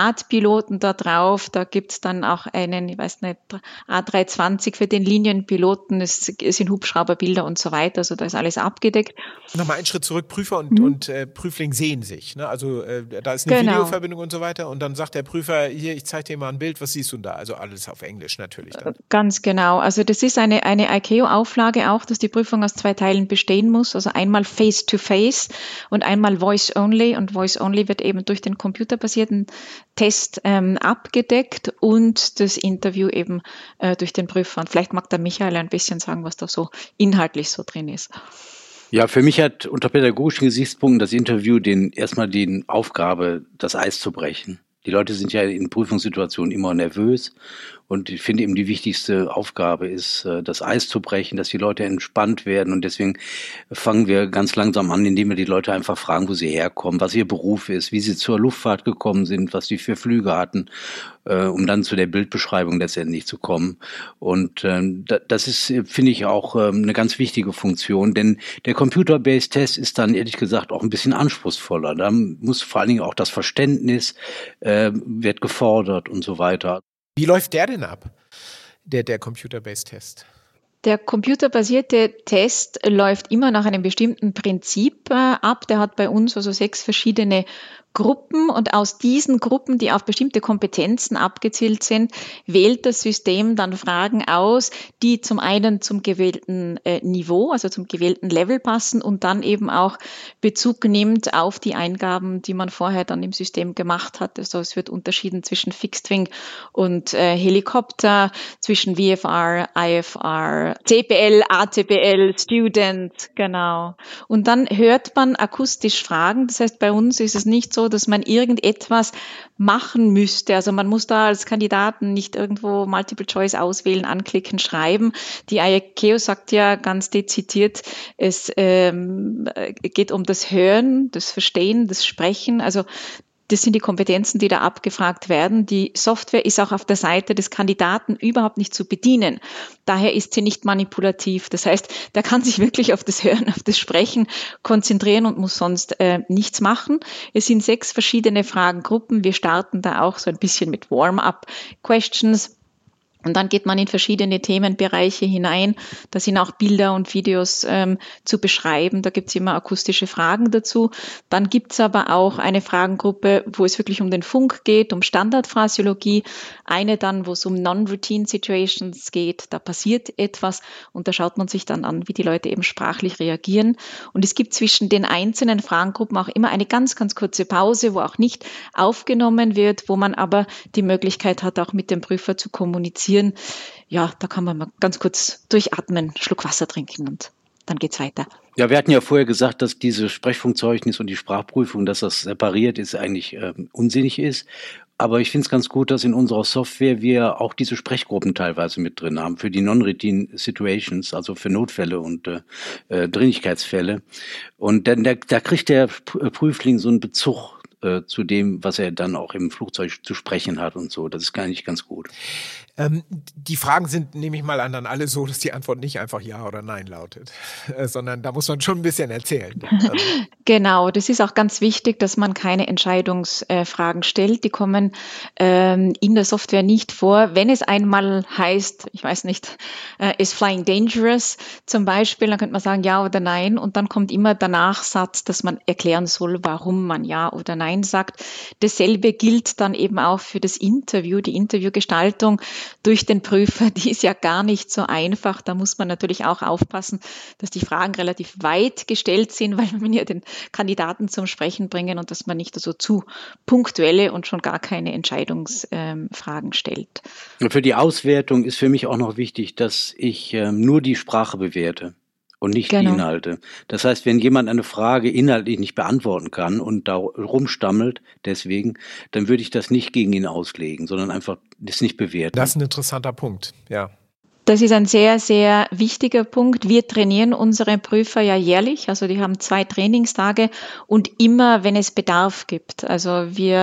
Privatpiloten da drauf. Da gibt's dann auch einen, ich weiß nicht, A drei zwanzig für den Linienpiloten. Es, es sind Hubschrauberbilder und so weiter. Also da ist alles abgedeckt. Nochmal einen Schritt zurück. Prüfer und, mhm. und äh, Prüfling sehen sich. Ne? Also äh, da ist eine genau. Videoverbindung und so weiter. Und dann sagt der Prüfer, hier, ich zeige dir mal ein Bild. Was siehst du da? Also alles auf Englisch natürlich dann. Ganz genau. Also das ist eine, eine I C A O-Auflage auch, dass die Prüfung aus zwei Teilen bestehen muss. Also einmal Face-to-Face und einmal Voice-Only. Und Voice-Only wird eben durch den computerbasierten Test ähm, abgedeckt und das Interview eben äh, durch den Prüfer. Und vielleicht mag der Michael ein bisschen sagen, was da so inhaltlich so drin ist. Ja, für mich hat unter pädagogischen Gesichtspunkten das Interview den erstmal die Aufgabe, das Eis zu brechen. Die Leute sind ja in Prüfungssituationen immer nervös und ich finde eben die wichtigste Aufgabe ist, das Eis zu brechen, dass die Leute entspannt werden und deswegen fangen wir ganz langsam an, indem wir die Leute einfach fragen, wo sie herkommen, was ihr Beruf ist, wie sie zur Luftfahrt gekommen sind, was die für Flüge hatten, äh, um dann zu der Bildbeschreibung letztendlich zu kommen. Und äh, das ist, finde ich, auch äh, eine ganz wichtige Funktion, denn der Computer-Based Test ist dann ehrlich gesagt auch ein bisschen anspruchsvoller. Da muss vor allen Dingen auch das Verständnis äh, wird gefordert und so weiter. Wie läuft der denn ab, der, der Computer-Based Test? Der computerbasierte Test läuft immer nach einem bestimmten Prinzip äh, ab. Der hat bei uns also sechs verschiedene Gruppen und aus diesen Gruppen, die auf bestimmte Kompetenzen abgezielt sind, wählt das System dann Fragen aus, die zum einen zum gewählten äh, Niveau, also zum gewählten Level passen und dann eben auch Bezug nimmt auf die Eingaben, die man vorher dann im System gemacht hat. Also es wird unterschieden zwischen Fixed Wing und äh, Helikopter, zwischen V F R, I F R, C P L, A T P L, Student, genau. Und dann hört man akustisch Fragen. Das heißt, bei uns ist es nicht so, dass man irgendetwas machen müsste. Also man muss da als Kandidaten nicht irgendwo Multiple Choice auswählen, anklicken, schreiben. Die I C A O sagt ja ganz dezidiert, es ähm, geht um das Hören, das Verstehen, das Sprechen. Also das sind die Kompetenzen, die da abgefragt werden. Die Software ist auch auf der Seite des Kandidaten überhaupt nicht zu bedienen. Daher ist sie nicht manipulativ. Das heißt, der kann sich wirklich auf das Hören, auf das Sprechen konzentrieren und muss sonst äh, nichts machen. Es sind sechs verschiedene Fragengruppen. Wir starten da auch so ein bisschen mit Warm-up-Questions. Und dann geht man in verschiedene Themenbereiche hinein. Da sind auch Bilder und Videos ähm, zu beschreiben. Da gibt's immer akustische Fragen dazu. Dann gibt's aber auch eine Fragengruppe, wo es wirklich um den Funk geht, um Standardphrasiologie. Eine dann, wo es um Non-Routine Situations geht. Da passiert etwas und da schaut man sich dann an, wie die Leute eben sprachlich reagieren. Und es gibt zwischen den einzelnen Fragengruppen auch immer eine ganz, ganz kurze Pause, wo auch nicht aufgenommen wird, wo man aber die Möglichkeit hat, auch mit dem Prüfer zu kommunizieren. Ja, da kann man mal ganz kurz durchatmen, einen Schluck Wasser trinken und dann geht's weiter. Ja, wir hatten ja vorher gesagt, dass diese Sprechfunkzeugnis und die Sprachprüfung, dass das separiert ist, eigentlich äh, unsinnig ist. Aber ich finde es ganz gut, dass in unserer Software wir auch diese Sprechgruppen teilweise mit drin haben für die Non-Routine Situations, also für Notfälle und äh, Dringlichkeitsfälle. Und dann da, da kriegt der Prüfling so einen Bezug zu dem, was er dann auch im Flugzeug zu sprechen hat und so. Das ist gar nicht ganz gut. Ähm, die Fragen sind, nehme ich mal an, dann alle so, dass die Antwort nicht einfach Ja oder Nein lautet, äh, sondern da muss man schon ein bisschen erzählen. Also. Genau, das ist auch ganz wichtig, dass man keine Entscheidungsfragen äh, stellt. Die kommen ähm, in der Software nicht vor. Wenn es einmal heißt, ich weiß nicht, äh, is flying dangerous zum Beispiel, dann könnte man sagen Ja oder Nein und dann kommt immer der Nachsatz, dass man erklären soll, warum man Ja oder Nein sagt. Dasselbe gilt dann eben auch für das Interview, die Interviewgestaltung durch den Prüfer, die ist ja gar nicht so einfach. Da muss man natürlich auch aufpassen, dass die Fragen relativ weit gestellt sind, weil man ja den Kandidaten zum Sprechen bringen und dass man nicht so zu punktuelle und schon gar keine Entscheidungsfragen stellt. Für die Auswertung ist für mich auch noch wichtig, dass ich ähm, nur die Sprache bewerte und nicht genau. die Inhalte. Das heißt, wenn jemand eine Frage inhaltlich nicht beantworten kann und da rumstammelt, deswegen, dann würde ich das nicht gegen ihn auslegen, sondern einfach das nicht bewerten. Das ist ein interessanter Punkt, ja. Das ist ein sehr, sehr wichtiger Punkt. Wir trainieren unsere Prüfer ja jährlich, also die haben zwei Trainingstage und immer, wenn es Bedarf gibt. Also wir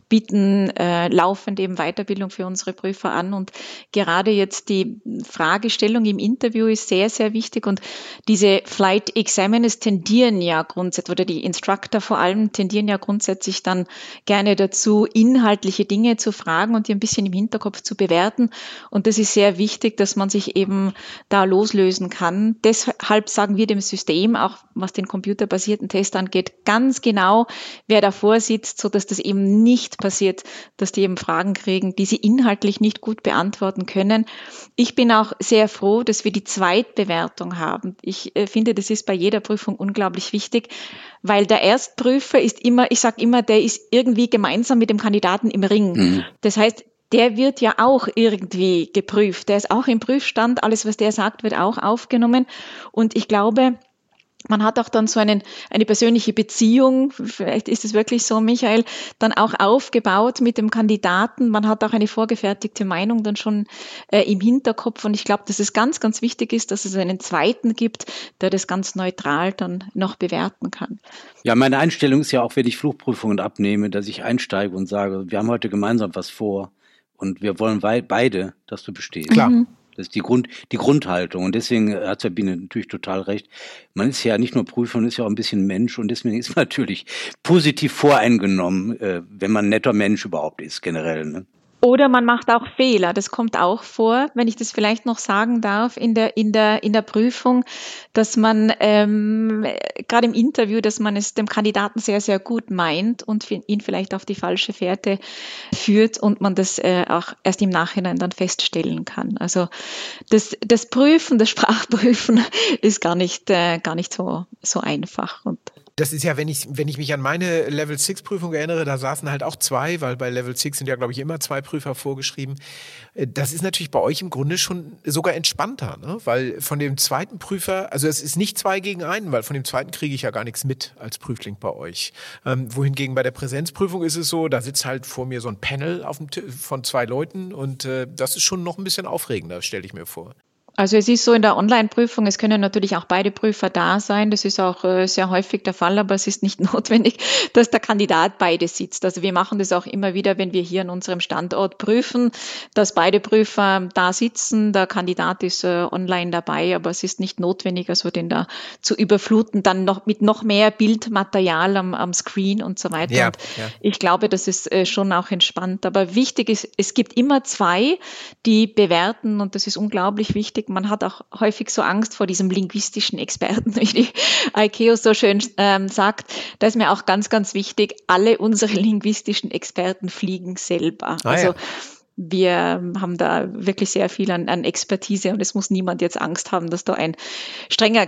bieten äh, laufend eben Weiterbildung für unsere Prüfer an. Und gerade jetzt die Fragestellung im Interview ist sehr, sehr wichtig. Und diese Flight Examiners tendieren ja grundsätzlich, oder die Instructor vor allem tendieren ja grundsätzlich dann gerne dazu, inhaltliche Dinge zu fragen und die ein bisschen im Hinterkopf zu bewerten. Und das ist sehr wichtig, dass man sich eben da loslösen kann. Deshalb sagen wir dem System, auch was den computerbasierten Test angeht, ganz genau, wer davor sitzt, so dass das eben nicht passiert, dass die eben Fragen kriegen, die sie inhaltlich nicht gut beantworten können. Ich bin auch sehr froh, dass wir die Zweitbewertung haben. Ich äh, finde, das ist bei jeder Prüfung unglaublich wichtig, weil der Erstprüfer ist immer, ich sage immer, der ist irgendwie gemeinsam mit dem Kandidaten im Ring. Mhm. Das heißt, der wird ja auch irgendwie geprüft. Der ist auch im Prüfstand. Alles, was der sagt, wird auch aufgenommen. Und ich glaube, man hat auch dann so einen, eine persönliche Beziehung, vielleicht ist es wirklich so, Michael, dann auch aufgebaut mit dem Kandidaten. Man hat auch eine vorgefertigte Meinung dann schon äh, im Hinterkopf. Und ich glaube, dass es ganz, ganz wichtig ist, dass es einen Zweiten gibt, der das ganz neutral dann noch bewerten kann. Ja, meine Einstellung ist ja auch, wenn ich Flugprüfungen abnehme, dass ich einsteige und sage, wir haben heute gemeinsam was vor und wir wollen wei- beide, dass du bestehst. Klar. Mhm. Das ist die Grund, die Grundhaltung. Und deswegen hat Sabine natürlich total recht. Man ist ja nicht nur Prüfer, man ist ja auch ein bisschen Mensch. Und deswegen ist man natürlich positiv voreingenommen, äh, wenn man ein netter Mensch überhaupt ist, generell, ne? Oder man macht auch Fehler. Das kommt auch vor, wenn ich das vielleicht noch sagen darf, in der, in der, in der Prüfung, dass man, ähm, gerade im Interview, dass man es dem Kandidaten sehr, sehr gut meint und ihn vielleicht auf die falsche Fährte führt und man das äh, auch erst im Nachhinein dann feststellen kann. Also, das, das Prüfen, das Sprachprüfen ist gar nicht, äh, gar nicht so, so einfach. Und das ist ja, wenn ich, wenn ich mich an meine Level sechs Prüfung erinnere, da saßen halt auch zwei, weil bei Level sechs sind ja, glaube ich, immer zwei Prüfer vorgeschrieben. Das ist natürlich bei euch im Grunde schon sogar entspannter, ne? Weil von dem zweiten Prüfer, also es ist nicht zwei gegen einen, weil von dem zweiten kriege ich ja gar nichts mit als Prüfling bei euch. Ähm, wohingegen bei der Präsenzprüfung ist es so, da sitzt halt vor mir so ein Panel auf dem T- von zwei Leuten und äh, das ist schon noch ein bisschen aufregender, stelle ich mir vor. Also es ist so in der Online-Prüfung, es können natürlich auch beide Prüfer da sein. Das ist auch äh, sehr häufig der Fall, aber es ist nicht notwendig, dass der Kandidat beide sitzt. Also wir machen das auch immer wieder, wenn wir hier an unserem Standort prüfen, dass beide Prüfer da sitzen. Der Kandidat ist äh, online dabei, aber es ist nicht notwendig, also den da zu überfluten, dann noch mit noch mehr Bildmaterial am, am Screen und so weiter. Ja, und ja. Ich glaube, das ist äh, schon auch entspannt. Aber wichtig ist, es gibt immer zwei, die bewerten und das ist unglaublich wichtig. Man hat auch häufig so Angst vor diesem linguistischen Experten, wie die I C A O so schön ähm, sagt. Da ist mir auch ganz, ganz wichtig, alle unsere linguistischen Experten fliegen selber. Ah, also ja. Wir haben da wirklich sehr viel an, an Expertise und es muss niemand jetzt Angst haben, dass da ein strenger,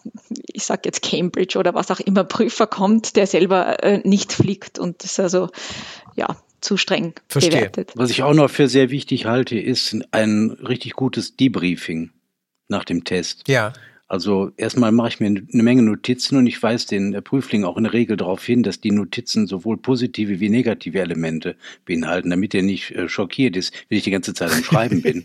ich sage jetzt Cambridge oder was auch immer, Prüfer kommt, der selber äh, nicht fliegt und das ist also, ja, zu streng Verstehe. bewertet. Was ich auch noch für sehr wichtig halte, ist ein richtig gutes Debriefing nach dem Test. Ja. Also erstmal mache ich mir eine Menge Notizen und ich weise den Prüfling auch in der Regel darauf hin, dass die Notizen sowohl positive wie negative Elemente beinhalten, damit er nicht äh, schockiert ist, wenn ich die ganze Zeit am Schreiben bin.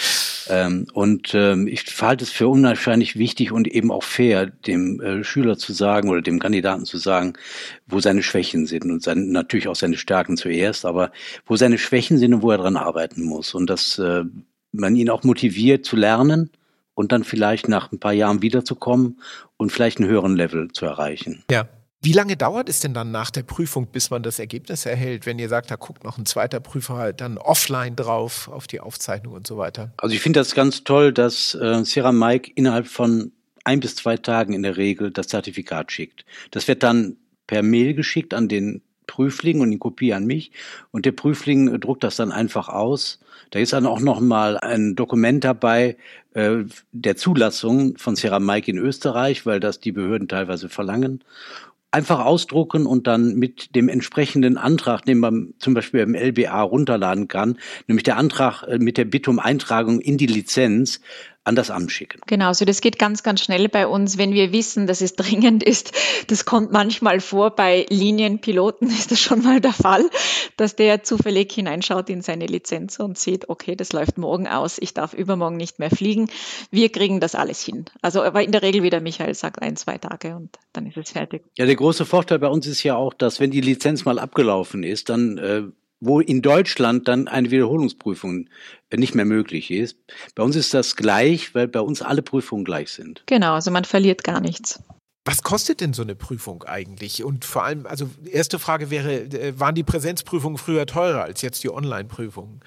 ähm, und ähm, ich halte es für unwahrscheinlich wichtig und eben auch fair, dem äh, Schüler zu sagen oder dem Kandidaten zu sagen, wo seine Schwächen sind und sein, natürlich auch seine Stärken zuerst, aber wo seine Schwächen sind und wo er dran arbeiten muss und dass äh, man ihn auch motiviert zu lernen und dann vielleicht nach ein paar Jahren wiederzukommen und vielleicht einen höheren Level zu erreichen. Ja. Wie lange dauert es denn dann nach der Prüfung, bis man das Ergebnis erhält, wenn ihr sagt, da guckt noch ein zweiter Prüfer halt dann offline drauf, auf die Aufzeichnung und so weiter? Also ich finde das ganz toll, dass äh, Ceramike innerhalb von ein bis zwei Tagen in der Regel das Zertifikat schickt. Das wird dann per Mail geschickt an den Prüfling und in Kopie an mich und der Prüfling äh, druckt das dann einfach aus. Da ist dann auch noch mal ein Dokument dabei äh, der Zulassung von Ceramike in Österreich, weil das die Behörden teilweise verlangen. Einfach ausdrucken und dann mit dem entsprechenden Antrag, den man zum Beispiel im L B A runterladen kann, nämlich der Antrag äh, mit der Bitte um Eintragung in die Lizenz, an das Amt schicken. Genau, also das geht ganz, ganz schnell bei uns, wenn wir wissen, dass es dringend ist. Das kommt manchmal vor, bei Linienpiloten ist das schon mal der Fall, dass der zufällig hineinschaut in seine Lizenz und sieht, okay, das läuft morgen aus, ich darf übermorgen nicht mehr fliegen. Wir kriegen das alles hin. Also aber in der Regel, wie der Michael sagt, ein, zwei Tage und dann ist es fertig. Ja, der große Vorteil bei uns ist ja auch, dass wenn die Lizenz mal abgelaufen ist, dann äh, wo in Deutschland dann eine Wiederholungsprüfung nicht mehr möglich ist. Bei uns ist das gleich, weil bei uns alle Prüfungen gleich sind. Genau, also man verliert gar nichts. Was kostet denn so eine Prüfung eigentlich? Und vor allem, also erste Frage wäre, waren die Präsenzprüfungen früher teurer als jetzt die Online-Prüfungen?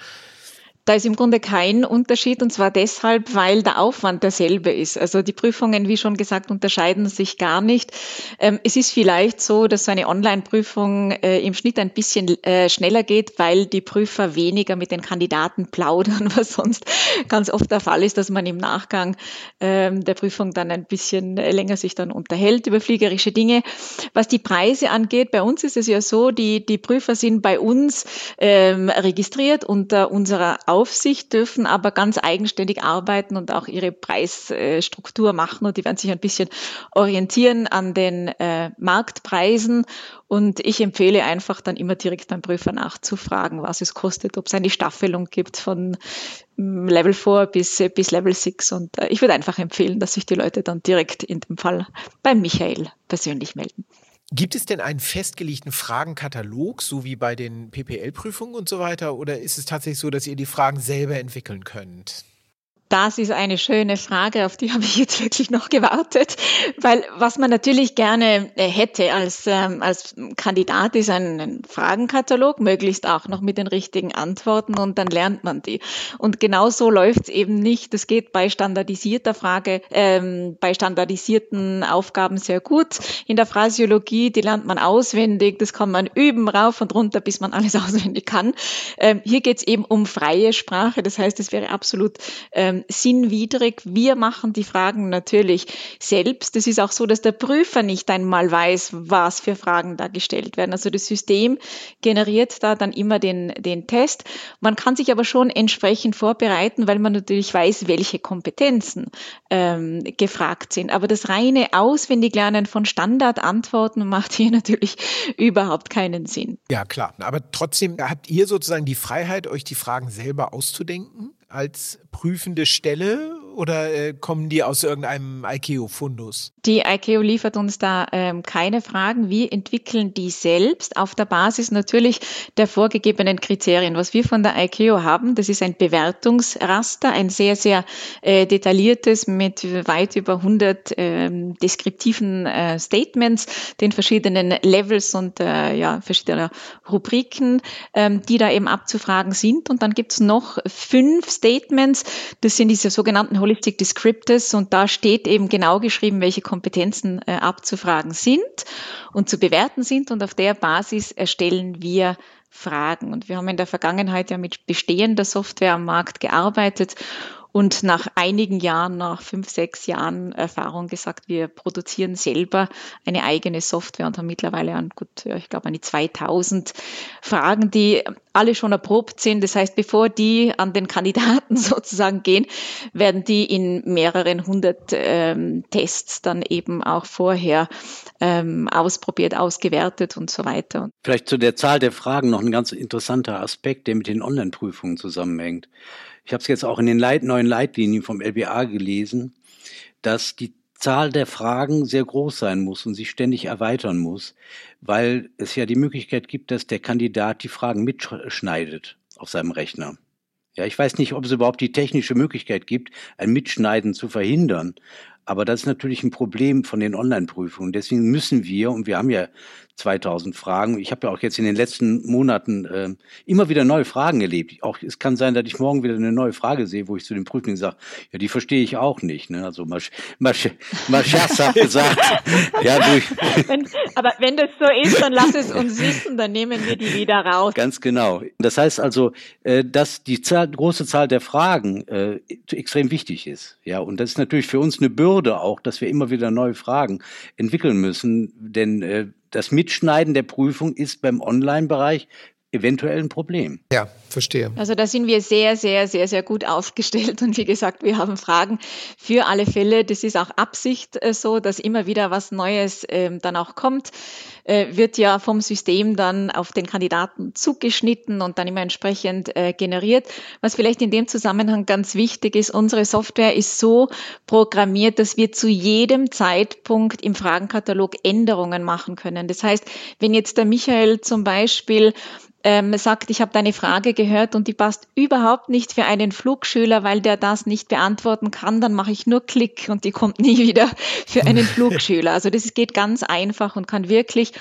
Da ist im Grunde kein Unterschied, und zwar deshalb, weil der Aufwand derselbe ist. Also die Prüfungen, wie schon gesagt, unterscheiden sich gar nicht. Ähm, es ist vielleicht so, dass so eine Online-Prüfung äh, im Schnitt ein bisschen äh, schneller geht, weil die Prüfer weniger mit den Kandidaten plaudern, was sonst ganz oft der Fall ist, dass man im Nachgang ähm, der Prüfung dann ein bisschen länger sich dann unterhält über fliegerische Dinge. Was die Preise angeht, bei uns ist es ja so, die, die Prüfer sind bei uns ähm, registriert unter unserer Aufsicht, dürfen aber ganz eigenständig arbeiten und auch ihre Preisstruktur machen, und die werden sich ein bisschen orientieren an den äh, Marktpreisen, und ich empfehle einfach dann immer direkt beim Prüfer nachzufragen, was es kostet, ob es eine Staffelung gibt von Level vier bis, bis Level sechs, und äh, ich würde einfach empfehlen, dass sich die Leute dann direkt in dem Fall bei Michael persönlich melden. Gibt es denn einen festgelegten Fragenkatalog, so wie bei den P P L-Prüfungen und so weiter, oder ist es tatsächlich so, dass ihr die Fragen selber entwickeln könnt? Das ist eine schöne Frage, auf die habe ich jetzt wirklich noch gewartet, weil was man natürlich gerne hätte als, ähm, als Kandidat ist ein, ein Fragenkatalog, möglichst auch noch mit den richtigen Antworten, und dann lernt man die. Und genau so läuft es eben nicht. Das geht bei standardisierter Frage, ähm, bei standardisierten Aufgaben sehr gut. In der Phrasiologie, die lernt man auswendig, das kann man üben, rauf und runter, bis man alles auswendig kann. Ähm, hier geht es eben um freie Sprache, das heißt, es wäre absolut ähm, sinnwidrig. Wir machen die Fragen natürlich selbst. Es ist auch so, dass der Prüfer nicht einmal weiß, was für Fragen da gestellt werden. Also das System generiert da dann immer den, den Test. Man kann sich aber schon entsprechend vorbereiten, weil man natürlich weiß, welche Kompetenzen ähm, gefragt sind. Aber das reine Auswendiglernen von Standardantworten macht hier natürlich überhaupt keinen Sinn. Ja, klar. Aber trotzdem habt ihr sozusagen die Freiheit, euch die Fragen selber auszudenken als prüfende Stelle, oder äh, kommen die aus irgendeinem I C A O-Fundus? Die I C A O liefert uns da ähm, keine Fragen. Wir entwickeln die selbst auf der Basis natürlich der vorgegebenen Kriterien. Was wir von der I C A O haben, das ist ein Bewertungsraster, ein sehr, sehr äh, detailliertes mit weit über hundert ähm, deskriptiven äh, Statements, den verschiedenen Levels und äh, ja, verschiedener Rubriken, ähm, die da eben abzufragen sind. Und dann gibt's noch fünf Statements, das sind diese sogenannten Holistic Descriptors, und da steht eben genau geschrieben, welche Kompetenzen äh, abzufragen sind und zu bewerten sind, und auf der Basis erstellen wir Fragen. Und wir haben in der Vergangenheit ja mit bestehender Software am Markt gearbeitet und nach einigen Jahren, nach fünf, sechs Jahren Erfahrung gesagt, wir produzieren selber eine eigene Software und haben mittlerweile an gut, ja, ich glaube an die zweitausend Fragen, die alle schon erprobt sind. Das heißt, bevor die an den Kandidaten sozusagen gehen, werden die in mehreren hundert ähm, Tests dann eben auch vorher ähm, ausprobiert, ausgewertet und so weiter. Vielleicht zu der Zahl der Fragen noch ein ganz interessanter Aspekt, der mit den Online-Prüfungen zusammenhängt. Ich habe es jetzt auch in den Leit- neuen Leitlinien vom L B A gelesen, dass die Zahl der Fragen sehr groß sein muss und sich ständig erweitern muss, weil es ja die Möglichkeit gibt, dass der Kandidat die Fragen mitschneidet auf seinem Rechner. Ja, ich weiß nicht, ob es überhaupt die technische Möglichkeit gibt, ein Mitschneiden zu verhindern. Aber das ist natürlich ein Problem von den Online-Prüfungen. Deswegen müssen wir, und wir haben ja zweitausend Fragen, ich habe ja auch jetzt in den letzten Monaten äh, immer wieder neue Fragen erlebt. Auch es kann sein, dass ich morgen wieder eine neue Frage sehe, wo ich zu den Prüflingen sage, ja, die verstehe ich auch nicht. Ne? Also mal, mal, mal scherzhaft gesagt. Ja, durch. Wenn, aber wenn das so ist, dann lass es uns wissen, dann nehmen wir die wieder raus. Ganz genau. Das heißt also, äh, dass die Zahl, große Zahl der Fragen äh, extrem wichtig ist. Ja, und das ist natürlich für uns eine Bürde auch, dass wir immer wieder neue Fragen entwickeln müssen, denn äh, das Mitschneiden der Prüfung ist beim Online-Bereich eventuell ein Problem. Ja, verstehe. Also da sind wir sehr, sehr, sehr, sehr gut aufgestellt, und wie gesagt, wir haben Fragen für alle Fälle. Das ist auch Absicht äh, so, dass immer wieder was Neues äh, dann auch kommt. Äh, wird ja vom System dann auf den Kandidaten zugeschnitten und dann immer entsprechend äh, generiert. Was vielleicht in dem Zusammenhang ganz wichtig ist, unsere Software ist so programmiert, dass wir zu jedem Zeitpunkt im Fragenkatalog Änderungen machen können. Das heißt, wenn jetzt der Michael zum Beispiel ähm, sagt, ich habe deine Frage gehört und die passt überhaupt nicht für einen Flugschüler, weil der das nicht beantworten kann, dann mache ich nur Klick und die kommt nie wieder für einen Flugschüler. Also das geht ganz einfach und kann wirklich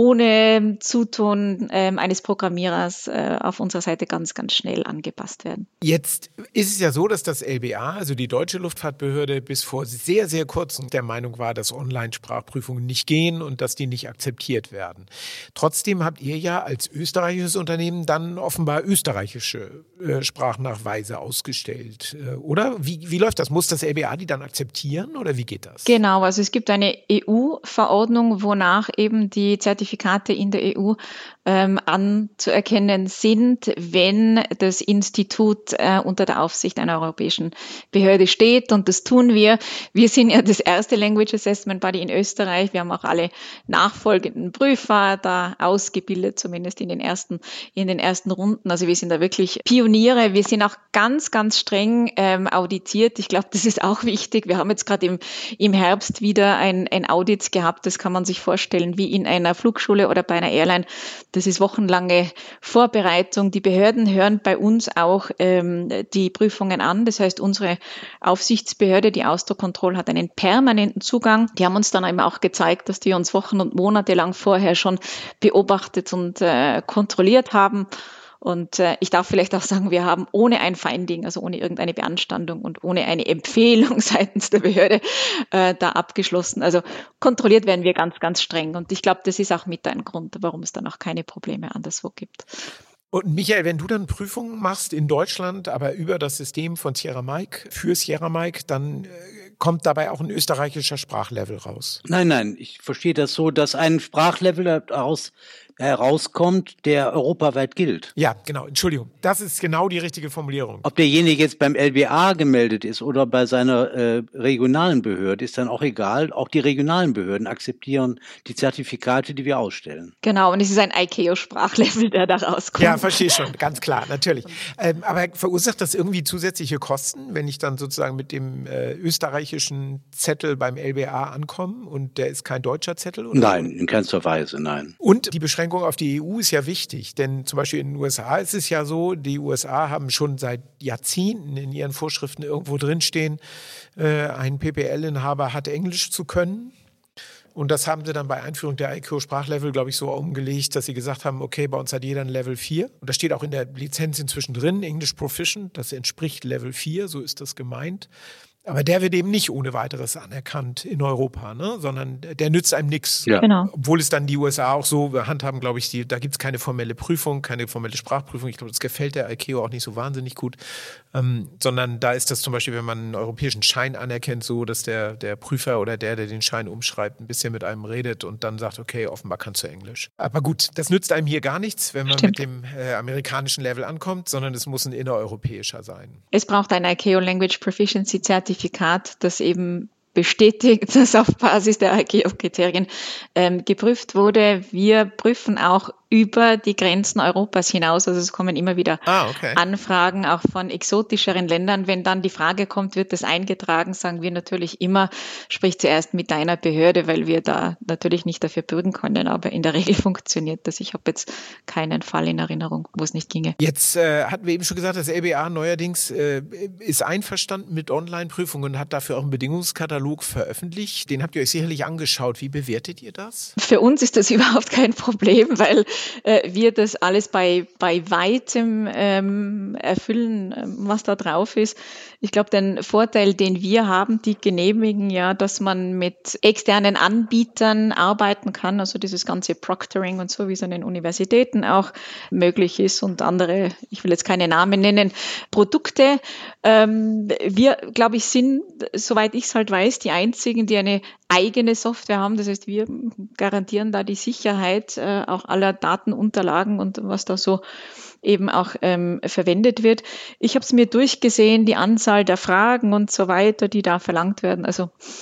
ohne Zutun ähm, eines Programmierers äh, auf unserer Seite ganz, ganz schnell angepasst werden. Jetzt ist es ja so, dass das L B A, also die Deutsche Luftfahrtbehörde, bis vor sehr, sehr kurzem der Meinung war, dass Online-Sprachprüfungen nicht gehen und dass die nicht akzeptiert werden. Trotzdem habt ihr ja als österreichisches Unternehmen dann offenbar österreichische äh, Sprachnachweise ausgestellt, äh, oder? Wie, wie läuft das? Muss das L B A die dann akzeptieren oder wie geht das? Genau, also es gibt eine E U-Verordnung, wonach eben die Zertifikate in der E U ähm, anzuerkennen sind, wenn das Institut äh, unter der Aufsicht einer europäischen Behörde steht. Und das tun wir. Wir sind ja das erste Language Assessment Body in Österreich. Wir haben auch alle nachfolgenden Prüfer da ausgebildet, zumindest in den ersten, in den ersten Runden. Also wir sind da wirklich Pioniere. Wir sind auch ganz, ganz streng ähm, auditiert. Ich glaube, das ist auch wichtig. Wir haben jetzt gerade im, im Herbst wieder ein, ein Audit gehabt. Das kann man sich vorstellen wie in einer Flugschule oder bei einer Airline. Das ist wochenlange Vorbereitung. Die Behörden hören bei uns auch ähm, die Prüfungen an. Das heißt, unsere Aufsichtsbehörde, die Austrocontrol, hat einen permanenten Zugang. Die haben uns dann eben auch gezeigt, dass die uns Wochen und Monate lang vorher schon beobachtet und äh, kontrolliert haben. Und äh, ich darf vielleicht auch sagen, wir haben ohne ein Finding, also ohne irgendeine Beanstandung und ohne eine Empfehlung seitens der Behörde äh, da abgeschlossen. Also kontrolliert werden wir ganz, ganz streng. Und ich glaube, das ist auch mit ein Grund, warum es dann auch keine Probleme anderswo gibt. Und Michael, wenn du dann Prüfungen machst in Deutschland, aber über das System von Sierra Mike, für Sierra Mike, dann äh, kommt dabei auch ein österreichischer Sprachlevel raus? Nein, nein, ich verstehe das so, dass ein Sprachlevel daraus herauskommt, der europaweit gilt. Ja, genau, Entschuldigung. Das ist genau die richtige Formulierung. Ob derjenige jetzt beim L B A gemeldet ist oder bei seiner äh, regionalen Behörde, ist dann auch egal. Auch die regionalen Behörden akzeptieren die Zertifikate, die wir ausstellen. Genau, und es ist ein I C A O-Sprachlevel, der da rauskommt. Ja, verstehe schon, ganz klar, natürlich. Ähm, aber verursacht das irgendwie zusätzliche Kosten, wenn ich dann sozusagen mit dem äh, österreichischen Zettel beim L B A ankomme und der ist kein deutscher Zettel? Oder? Nein, in keinster Weise, nein. Und die Beschränkung auf die E U ist ja wichtig, denn zum Beispiel in den U S A ist es ja so, die U S A haben schon seit Jahrzehnten in ihren Vorschriften irgendwo drinstehen, äh, ein P P L-Inhaber hat Englisch zu können. Und das haben sie dann bei Einführung der I C A O-Sprachlevel, glaube ich, so umgelegt, dass sie gesagt haben, okay, bei uns hat jeder ein Level vier. Und das steht auch in der Lizenz inzwischen drin, English Proficient, das entspricht Level vier, so ist das gemeint. Aber der wird eben nicht ohne weiteres anerkannt in Europa, ne? Sondern der nützt einem nichts. Ja. Genau. Obwohl es dann die U S A auch so handhaben, glaube ich, die, da gibt es keine formelle Prüfung, keine formelle Sprachprüfung. Ich glaube, das gefällt der I C A O auch nicht so wahnsinnig gut. Ähm, sondern da ist das zum Beispiel, wenn man einen europäischen Schein anerkennt, so, dass der, der Prüfer oder der, der den Schein umschreibt, ein bisschen mit einem redet und dann sagt, okay, offenbar kannst du Englisch. Aber gut, das nützt einem hier gar nichts, wenn man Stimmt. mit dem äh, amerikanischen Level ankommt, sondern es muss ein innereuropäischer sein. Es braucht ein I C A O Language Proficiency Zertifikat, das eben bestätigt, dass auf Basis der I C A O-Kriterien ähm, geprüft wurde. Wir prüfen auch über die Grenzen Europas hinaus. Also es kommen immer wieder ah, okay. Anfragen auch von exotischeren Ländern. Wenn dann die Frage kommt, wird das eingetragen, sagen wir natürlich immer, sprich zuerst mit deiner Behörde, weil wir da natürlich nicht dafür bürgen können. Aber in der Regel funktioniert das. Ich habe jetzt keinen Fall in Erinnerung, wo es nicht ginge. Jetzt äh, hatten wir eben schon gesagt, das L B A neuerdings äh, ist einverstanden mit Online-Prüfungen und hat dafür auch einen Bedingungskatalog veröffentlicht. Den habt ihr euch sicherlich angeschaut. Wie bewertet ihr das? Für uns ist das überhaupt kein Problem, weil äh, wir das alles bei, bei weitem ähm, erfüllen, was da drauf ist. Ich glaube, den Vorteil, den wir haben, die genehmigen ja, dass man mit externen Anbietern arbeiten kann, also dieses ganze Proctoring und so, wie es an den Universitäten auch möglich ist und andere, ich will jetzt keine Namen nennen, Produkte. Ähm, wir, glaube ich, sind, soweit ich es halt weiß, die einzigen, die eine eigene Software haben. Das heißt, wir garantieren da die Sicherheit äh, auch aller Datenunterlagen und was da so eben auch ähm, verwendet wird. Ich habe es mir durchgesehen, die Anzahl der Fragen und so weiter, die da verlangt werden. Also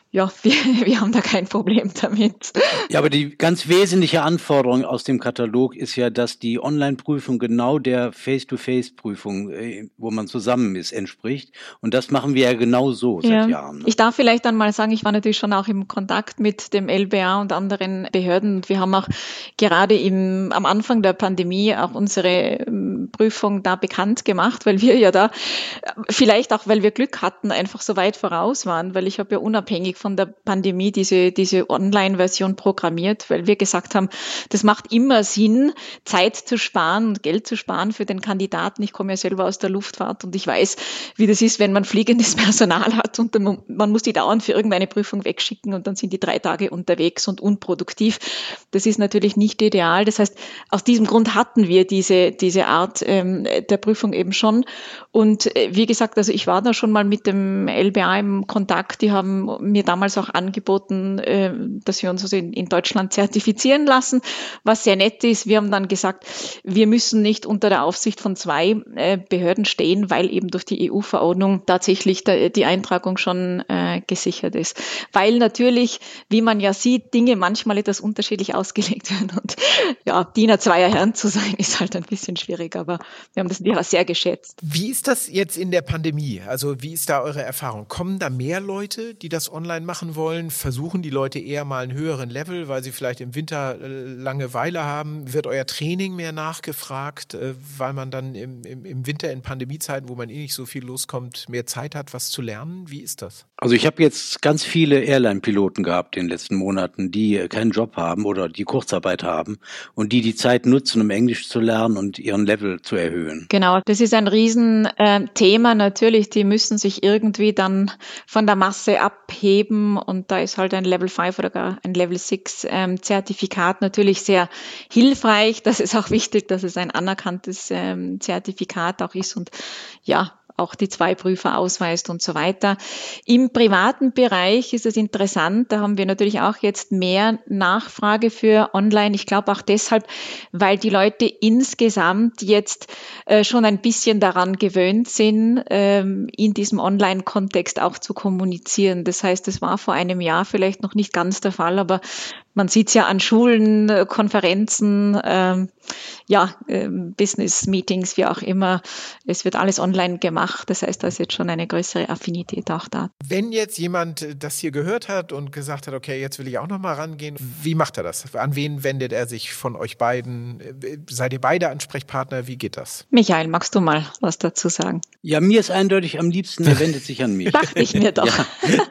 ja, wir, wir haben da kein Problem damit. Ja, aber die ganz wesentliche Anforderung aus dem Katalog ist ja, dass die Online-Prüfung genau der Face-to-Face-Prüfung, wo man zusammen ist, entspricht. Und das machen wir ja genau so seit ja. Jahren. Ne? Ich darf vielleicht dann mal sagen, ich war natürlich schon auch im Kontakt mit dem L B A und anderen Behörden. Und wir haben auch gerade im, am Anfang der Pandemie auch unsere Prüfung da bekannt gemacht, weil wir ja da, vielleicht auch, weil wir Glück hatten, einfach so weit voraus waren, weil ich habe ja unabhängig von der Pandemie diese, diese Online-Version programmiert, weil wir gesagt haben, das macht immer Sinn, Zeit zu sparen und Geld zu sparen für den Kandidaten. Ich komme ja selber aus der Luftfahrt und ich weiß, wie das ist, wenn man fliegendes Personal hat und dann, man muss die dauernd für irgendeine Prüfung wegschicken und dann sind die drei Tage unterwegs und unproduktiv. Das ist natürlich nicht ideal. Das heißt, aus diesem Grund hatten wir diese, diese Art ähm, der Prüfung eben schon. Und äh, wie gesagt, also ich war da schon mal mit dem L B A im Kontakt. Die haben mir damals auch angeboten, äh, dass wir uns also in, in Deutschland zertifizieren lassen, was sehr nett ist. Wir haben dann gesagt, wir müssen nicht unter der Aufsicht von zwei äh, Behörden stehen, weil eben durch die E U-Verordnung tatsächlich der, die Eintragung schon äh, gesichert ist. Weil natürlich, wie man ja sieht, Dinge manchmal etwas unterschiedlich ausgelegt werden. Und ja, Diener zweier Herren zu sein, ist halt ein bisschen schwierig, aber wir haben das ja sehr geschätzt. Wie ist das jetzt in der Pandemie? Also wie ist da eure Erfahrung? Kommen da mehr Leute, die das online machen wollen? Versuchen die Leute eher mal einen höheren Level, weil sie vielleicht im Winter Langeweile haben? Wird euer Training mehr nachgefragt, weil man dann im, im, im Winter in Pandemiezeiten, wo man eh nicht so viel loskommt, mehr Zeit hat, was zu lernen? Wie ist das? Also ich habe jetzt ganz viele Airline-Piloten gehabt in den letzten Monaten, die keinen Job haben oder die Kurzarbeit haben und die die Zeit nutzen, um Englisch zu lernen und ihren Level zu erhöhen. Genau, das ist ein Riesenthema. Natürlich, die müssen sich irgendwie dann von der Masse abheben und da ist halt ein Level fünf oder gar ein Level sechs ähm, Zertifikat natürlich sehr hilfreich. Das ist auch wichtig, dass es ein anerkanntes ähm, Zertifikat auch ist und ja, auch die zwei Prüfer ausweist und so weiter. Im privaten Bereich ist es interessant, da haben wir natürlich auch jetzt mehr Nachfrage für online. Ich glaube auch deshalb, weil die Leute insgesamt jetzt äh, schon ein bisschen daran gewöhnt sind, ähm, in diesem Online-Kontext auch zu kommunizieren. Das heißt, es war vor einem Jahr vielleicht noch nicht ganz der Fall, aber man sieht es ja an Schulen, Konferenzen, ähm, ja, ähm, Business-Meetings, wie auch immer. Es wird alles online gemacht. Das heißt, da ist jetzt schon eine größere Affinität auch da. Wenn jetzt jemand das hier gehört hat und gesagt hat, okay, jetzt will ich auch noch mal rangehen, wie macht er das? An wen wendet er sich von euch beiden? Seid ihr beide Ansprechpartner? Wie geht das? Michael, magst du mal was dazu sagen? Ja, mir ist eindeutig am liebsten, er wendet sich an mich. Dachte ich mir doch. Ja.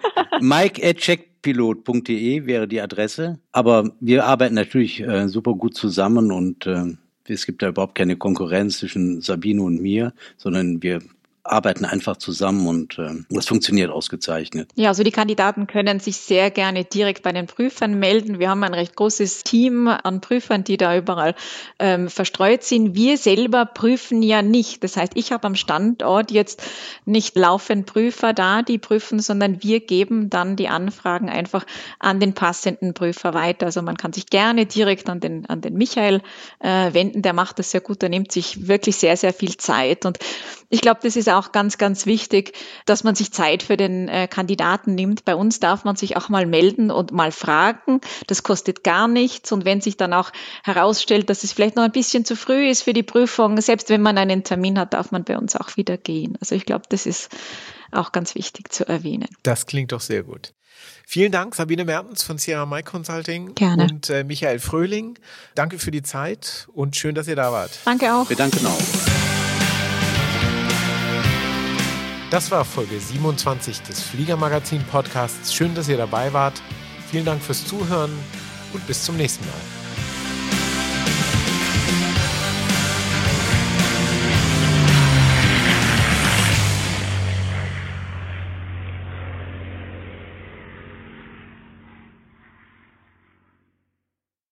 Mike at checkpilot punkt de wäre die Adresse. Aber wir arbeiten natürlich äh, super gut zusammen und äh, es gibt da überhaupt keine Konkurrenz zwischen Sabine und mir, sondern wir arbeiten einfach zusammen und äh, das funktioniert ausgezeichnet. Ja, also die Kandidaten können sich sehr gerne direkt bei den Prüfern melden. Wir haben ein recht großes Team an Prüfern, die da überall ähm, verstreut sind. Wir selber prüfen ja nicht. Das heißt, ich habe am Standort jetzt nicht laufend Prüfer da, die prüfen, sondern wir geben dann die Anfragen einfach an den passenden Prüfer weiter. Also man kann sich gerne direkt an den, an den Michael äh, wenden. Der macht das sehr gut. Der nimmt sich wirklich sehr, sehr viel Zeit. Und ich glaube, das ist auch ganz, ganz wichtig, dass man sich Zeit für den äh, Kandidaten nimmt. Bei uns darf man sich auch mal melden und mal fragen. Das kostet gar nichts. Und wenn sich dann auch herausstellt, dass es vielleicht noch ein bisschen zu früh ist für die Prüfung, selbst wenn man einen Termin hat, darf man bei uns auch wieder gehen. Also ich glaube, das ist auch ganz wichtig zu erwähnen. Das klingt doch sehr gut. Vielen Dank, Sabine Mertens von Sierra Mike Consulting. Gerne. Und äh, Michael Fröhling. Danke für die Zeit und schön, dass ihr da wart. Danke auch. Wir danken auch. Das war Folge siebenundzwanzig des Fliegermagazin Podcasts. Schön, dass ihr dabei wart. Vielen Dank fürs Zuhören und bis zum nächsten Mal.